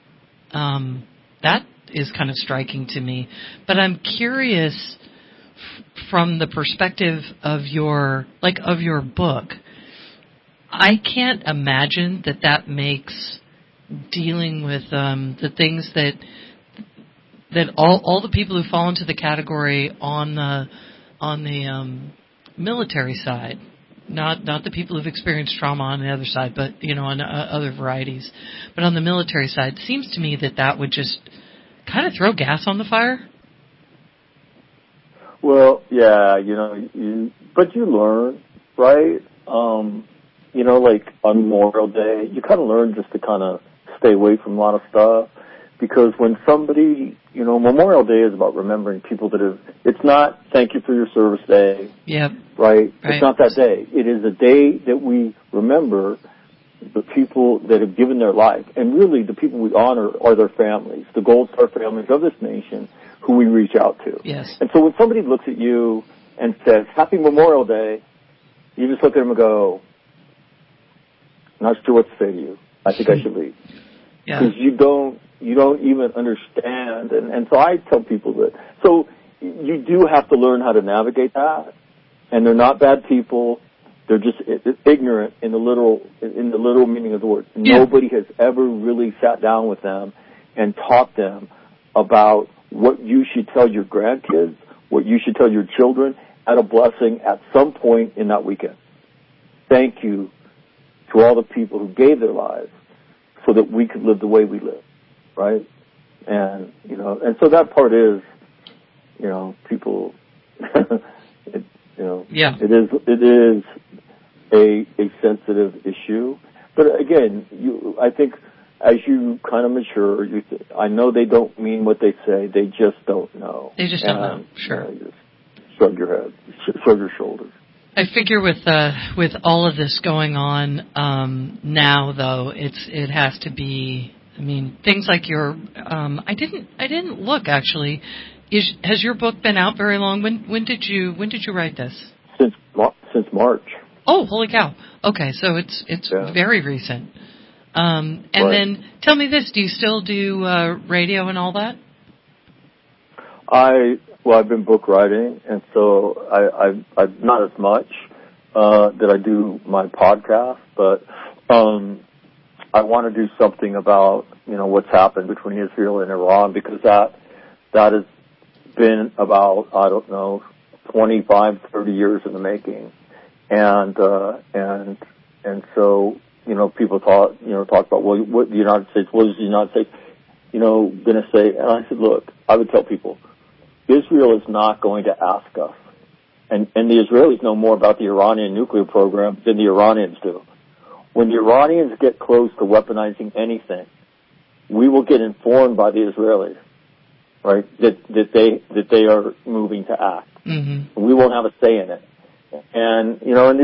That is kind of striking to me. But I'm curious from the perspective of your book. I can't imagine that makes dealing with the things that all the people who fall into the category on the military side, not the people who've experienced trauma on the other side, but on other varieties, but on the military side, it seems to me that would just kind of throw gas on the fire. Well, yeah, but you learn, right? Like on Memorial Day, you kind of learn just to kind of stay away from a lot of stuff, because when somebody, Memorial Day is about remembering people that have, it's not thank you for your service day. Yep. Right? It's not that day. It is a day that we remember the people that have given their life. And really, the people we honor are their families, the Gold Star families of this nation who we reach out to. Yes. And so when somebody looks at you and says, Happy Memorial Day, you just look at them and go, not sure what to say to you. I think I should leave. Yeah. Because you don't even understand. And so I tell people that. So you do have to learn how to navigate that. And they're not bad people. They're just ignorant in the literal meaning of the word. Yeah. Nobody has ever really sat down with them and taught them about what you should tell your grandkids, what you should tell your children at a blessing at some point in that weekend. Thank you to all the people who gave their lives so that we could live the way we live, right? And, and so that part is, people, yeah. It is a sensitive issue. But again, I think as you kind of mature, I know they don't mean what they say. They just don't know. They just don't know. Sure. Just shrug your head, shrug your shoulders. I figure with all of this going on now, though, it has to be. I mean, things like your. I didn't look actually. Has your book been out very long? When did you write this? Since March. Oh, holy cow! Okay, so it's very recent. And then tell me this: do you still do radio and all that? I've been book writing, and so I've not as much that I do my podcast, but I want to do something about what's happened between Israel and Iran, because that has been about 25, 30 years in the making, and so people talk about what the United States, what is the United States going to say, and I said, look, I would tell people, Israel is not going to ask us. And the Israelis know more about the Iranian nuclear program than the Iranians do. When the Iranians get close to weaponizing anything, we will get informed by the Israelis, right, that they are moving to act. Mm-hmm. We won't have a say in it. And,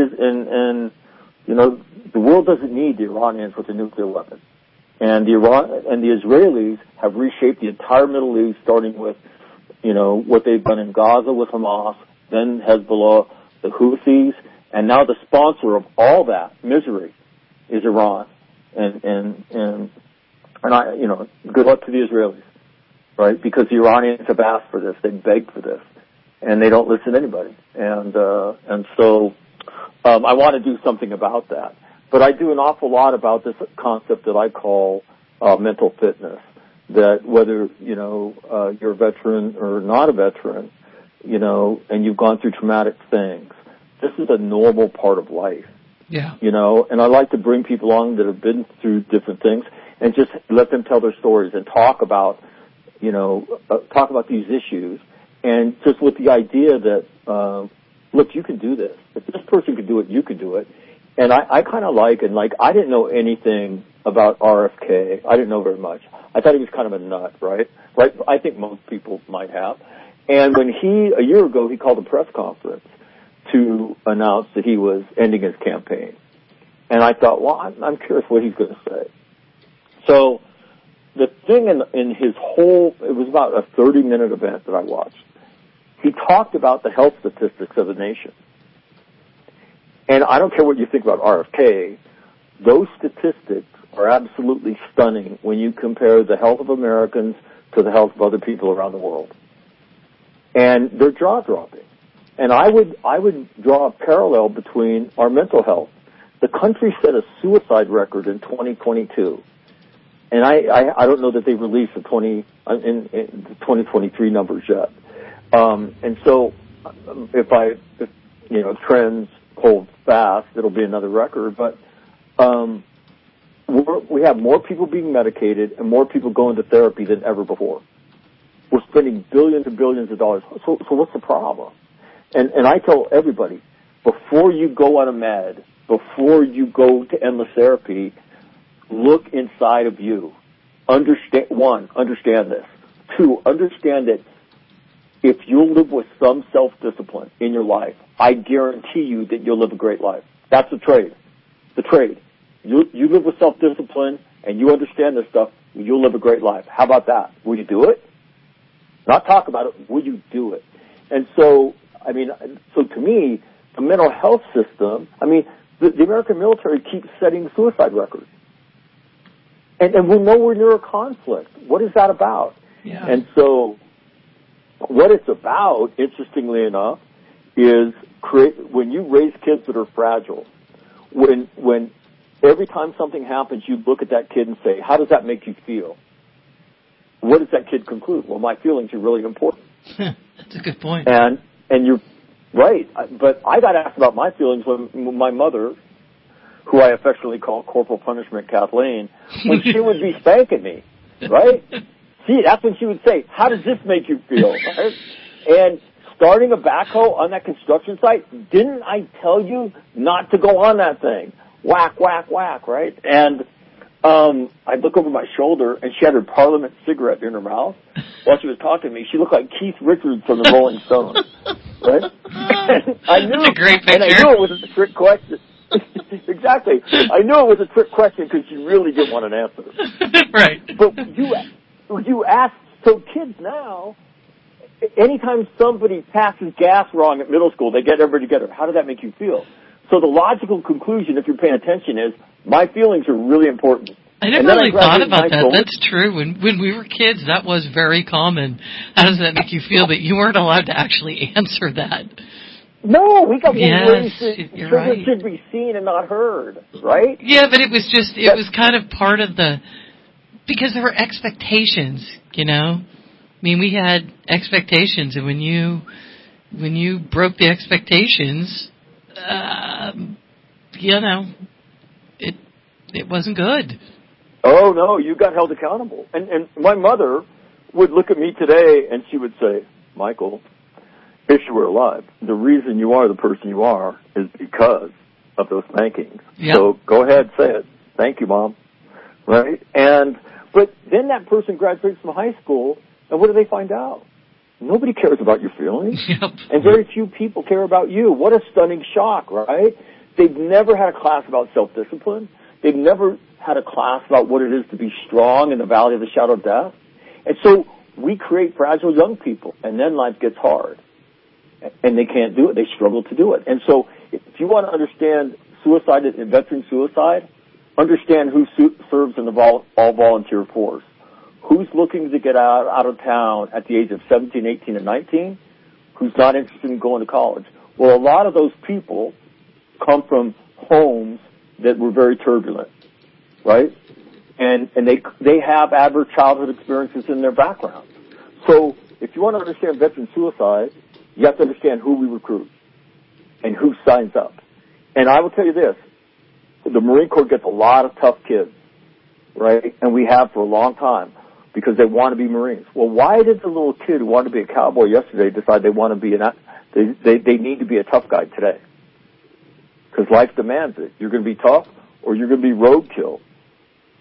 the world doesn't need the Iranians with a nuclear weapon. And the Israelis have reshaped the entire Middle East, starting with what they've done in Gaza with Hamas, then Hezbollah, the Houthis, and now the sponsor of all that misery is Iran. And I, good luck to the Israelis, right? Because the Iranians have asked for this, they begged for this, and they don't listen to anybody. And so I want to do something about that. But I do an awful lot about this concept that I call mental fitness. That whether, you're a veteran or not a veteran, and you've gone through traumatic things, this is a normal part of life. Yeah. And I like to bring people on that have been through different things and just let them tell their stories and talk about these issues, and just with the idea that, look, you can do this. If this person could do it, you could do it. And I kind of I didn't know anything about RFK. I didn't know very much. I thought he was kind of a nut, right? Right? I think most people might have. And when a year ago, he called a press conference to announce that he was ending his campaign. And I thought, well, I'm curious what he's going to say. So the thing in his whole, it was about a 30-minute event that I watched. He talked about the health statistics of the nation. And I don't care what you think about RFK, those statistics are absolutely stunning when you compare the health of Americans to the health of other people around the world. And they're jaw-dropping. And I would draw a parallel between our mental health. The country set a suicide record in 2022. And I don't know that they released the 2023 numbers yet. And so if trends hold fast, it'll be another record. But we have more people being medicated and more people going to therapy than ever before. We're spending billions and billions of dollars. So what's the problem? And I tell everybody, before you go on a med, before you go to endless therapy, look inside of you. Understand this. 2, understand that if you'll live with some self-discipline in your life, I guarantee you that you'll live a great life. That's the trade. The trade. You live with self-discipline and you understand this stuff, you'll live a great life. How about that? Will you do it? Not talk about it. Will you do it? And so to me, the mental health system, the American military keeps setting suicide records. And we're nowhere near a conflict. What is that about? Yeah. And so what it's about, interestingly enough, is when you raise kids that are fragile, when every time something happens, you look at that kid and say, how does that make you feel? What does that kid conclude? Well, my feelings are really important. That's a good point. And you're right. But I got asked about my feelings when my mother, who I affectionately call Corporal Punishment Kathleen, when she would be spanking me, right? See, that's when she would say, how does this make you feel? Right? And starting a backhoe on that construction site, didn't I tell you not to go on that thing? Whack, whack, whack, right? And I'd look over my shoulder, and she had her Parliament cigarette in her mouth while she was talking to me. She looked like Keith Richards from the Rolling Stones, right? I knew, that's a great picture. And I knew it was a trick question. Exactly. I knew it was a trick question because she really didn't want an answer. Right. But you ask, so kids now, anytime somebody passes gas wrong at middle school, they get everybody together. How does that make you feel? So the logical conclusion, if you're paying attention, is my feelings are really important. I never really thought about that. That's true. When we were kids, that was very common. How does that make you feel? But you weren't allowed to actually answer that. No, we got ways that you're right. should be seen and not heard, right? Yeah, but it was kind of part of because there were expectations, we had expectations, and when you broke the expectations, it wasn't good. Oh no, you got held accountable. And my mother would look at me today and she would say, Michael, if you were alive, the reason you are the person you are is because of those spankings. Yep. So go ahead, say it. Thank you, Mom. Right? But then that person graduates from high school, and what do they find out? Nobody cares about your feelings. Yep. And very few people care about you. What a stunning shock, right? They've never had a class about self-discipline. They've never had a class about what it is to be strong in the valley of the shadow of death. And so we create fragile young people, and then life gets hard. And they can't do it. They struggle to do it. And so if you want to understand suicide and veteran suicide, understand who serves in the all-volunteer force. Who's looking to get out of town at the age of 17, 18, and 19? Who's not interested in going to college? Well, a lot of those people come from homes that were very turbulent, right? And they have adverse childhood experiences in their background. So if you want to understand veteran suicide, you have to understand who we recruit and who signs up. And I will tell you this, the Marine Corps gets a lot of tough kids, right? And we have for a long time because they want to be Marines. Well, why did the little kid who wanted to be a cowboy yesterday decide they want to be they need to be a tough guy today? Because life demands it. You're going to be tough or you're going to be roadkill.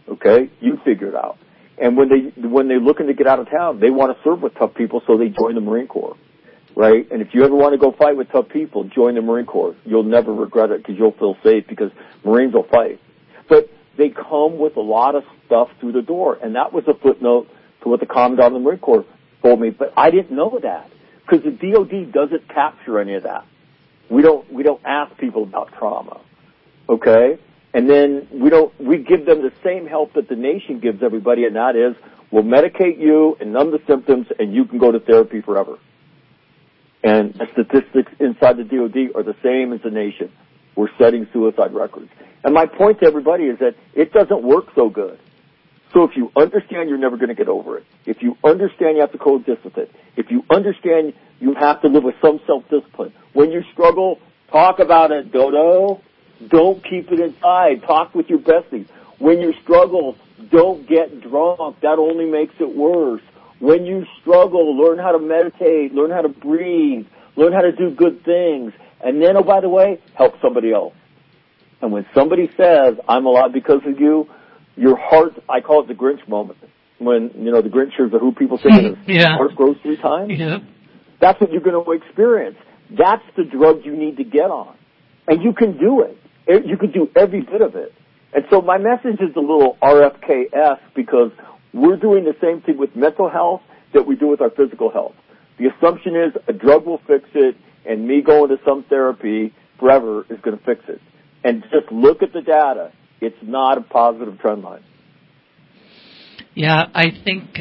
Okay? You figure it out. And when they're looking to get out of town, they want to serve with tough people, so they join the Marine Corps. Right? And if you ever want to go fight with tough people, join the Marine Corps. You'll never regret it because you'll feel safe because Marines will fight. But they come with a lot of stuff through the door. And that was a footnote to what the Commandant of the Marine Corps told me. But I didn't know that because the DOD doesn't capture any of that. We don't ask people about trauma. Okay? And then we give them the same help that the nation gives everybody, and that is we'll medicate you and numb the symptoms and you can go to therapy forever. And the statistics inside the DOD are the same as the nation. We're setting suicide records. And my point to everybody is that it doesn't work so good. So if you understand you're never going to get over it, if you understand you have to coexist with it, if you understand you have to live with some self-discipline, when you struggle, talk about it, Dodo. Don't keep it inside. Talk with your besties. When you struggle, don't get drunk. That only makes it worse. When you struggle, learn how to meditate, learn how to breathe, learn how to do good things. And then, oh, by the way, help somebody else. And when somebody says, I'm alive because of you, your heart, I call it the Grinch moment. When, the Grinch hears the Who people singing, his heart grows 3 times. Yeah. That's what you're going to experience. That's the drug you need to get on. And you can do it. You can do every bit of it. And so my message is a little RFK-esque because we're doing the same thing with mental health that we do with our physical health. The assumption is a drug will fix it, and me going to some therapy forever is going to fix it. And just look at the data. It's not a positive trend line. Yeah, I think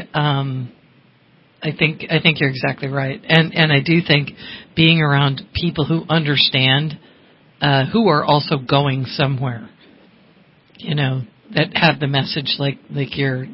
you're exactly right. And I do think being around people who understand, who are also going somewhere, that have the message like you're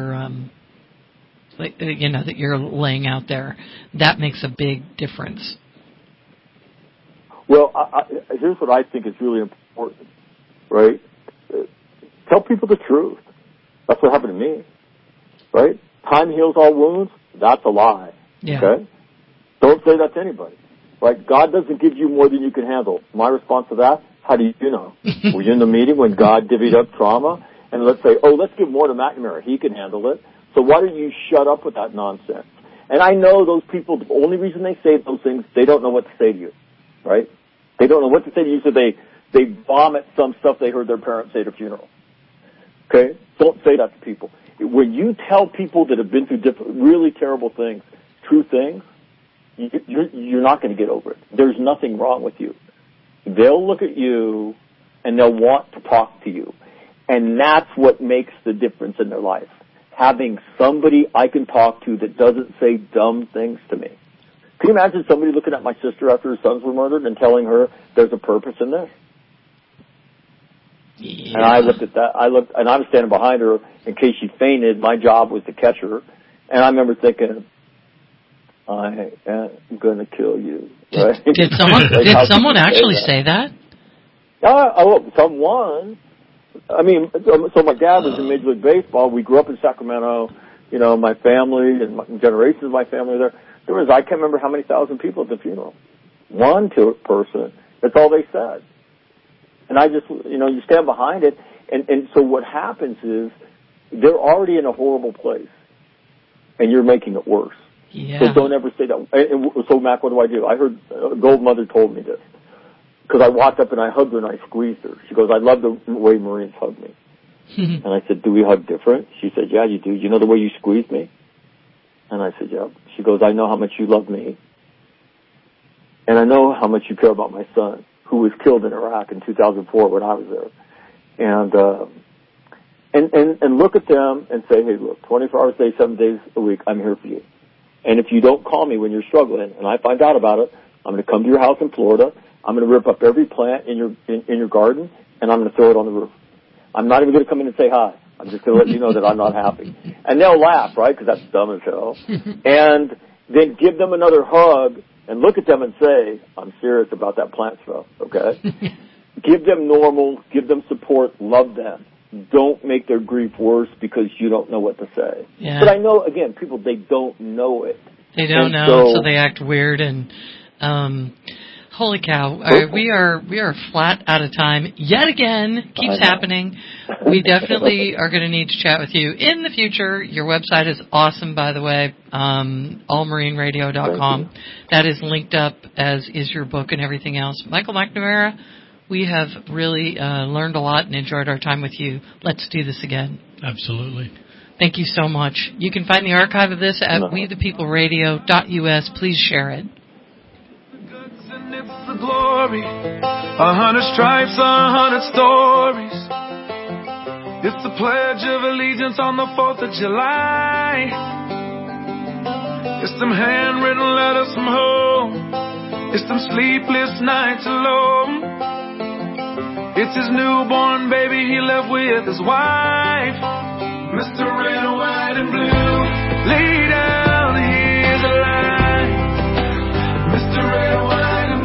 that you're laying out there, that makes a big difference. Well, here's what I think is really important, right? Tell people the truth. That's what happened to me, right? Time heals all wounds. That's a lie. Yeah. Okay? Don't say that to anybody. Right? God doesn't give you more than you can handle. My response to that, how do you know? Were you in the meeting when God divvied up trauma? And let's say, let's give more to McNamara. He can handle it. So why don't you shut up with that nonsense? And I know those people, the only reason they say those things, they don't know what to say to you. Right? They don't know what to say to you, so they vomit some stuff they heard their parents say at a funeral. Okay? Don't say that to people. When you tell people that have been through really terrible things, true things, you're not going to get over it. There's nothing wrong with you. They'll look at you and they'll want to talk to you. And that's what makes the difference in their life. Having somebody I can talk to that doesn't say dumb things to me. Can you imagine somebody looking at my sister after her sons were murdered and telling her there's a purpose in this? Yeah. And I looked at that. And I was standing behind her in case she fainted. My job was to catch her. And I remember thinking, I am going to kill you. Right? Did someone actually say that? Someone. I mean, so my dad was in Major League Baseball. We grew up in Sacramento. My family and generations of my family there. I can't remember how many thousand people at the funeral. One person. That's all they said. And I just, you stand behind it. And so what happens is they're already in a horrible place. And you're making it worse. Yeah. So don't ever say that. And so, Mac, what do? I heard Gold Mother told me this. Because I walked up and I hugged her and I squeezed her. She goes, I love the way Marines hug me. And I said, do we hug different? She said, yeah, you do. You know the way you squeeze me? And I said, yeah. She goes, I know how much you love me. And I know how much you care about my son, who was killed in Iraq in 2004 when I was there. And look at them and say, hey, look, 24 hours a day, 7 days a week, I'm here for you. And if you don't call me when you're struggling, and I find out about it, I'm going to come to your house in Florida. I'm going to rip up every plant in your garden, and I'm going to throw it on the roof. I'm not even going to come in and say hi. I'm just going to let you know that I'm not happy. And they'll laugh, right, because that's dumb as hell. And then give them another hug and look at them and say, I'm serious about that plant stuff, okay? Give them normal, give them support, love them. Don't make their grief worse because you don't know what to say. Yeah. But I know, again, people, they don't know it. They don't know, so they act weird. And holy cow, we are flat out of time yet again. Keeps happening. We definitely are going to need to chat with you in the future. Your website is awesome, by the way, allmarineradio.com. That is linked up, as is your book and everything else. Michael McNamara, we have really learned a lot and enjoyed our time with you. Let's do this again. Absolutely. Thank you so much. You can find the archive of this at wethepeopleradio.us. Please share it. It's the glory, 100 stripes, 100 stories. It's the Pledge of Allegiance on the 4th of July. It's them handwritten letters from home. It's them sleepless nights alone. It's his newborn baby he left with his wife. Mr. Red, White, and Blue, lay down, here's a line. Mr. Red, White, and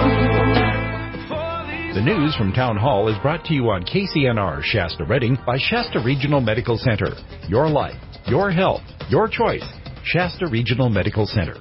Blue. The news from Town Hall is brought to you on KCNR Shasta Redding by Shasta Regional Medical Center. Your life, your health, your choice. Shasta Regional Medical Center.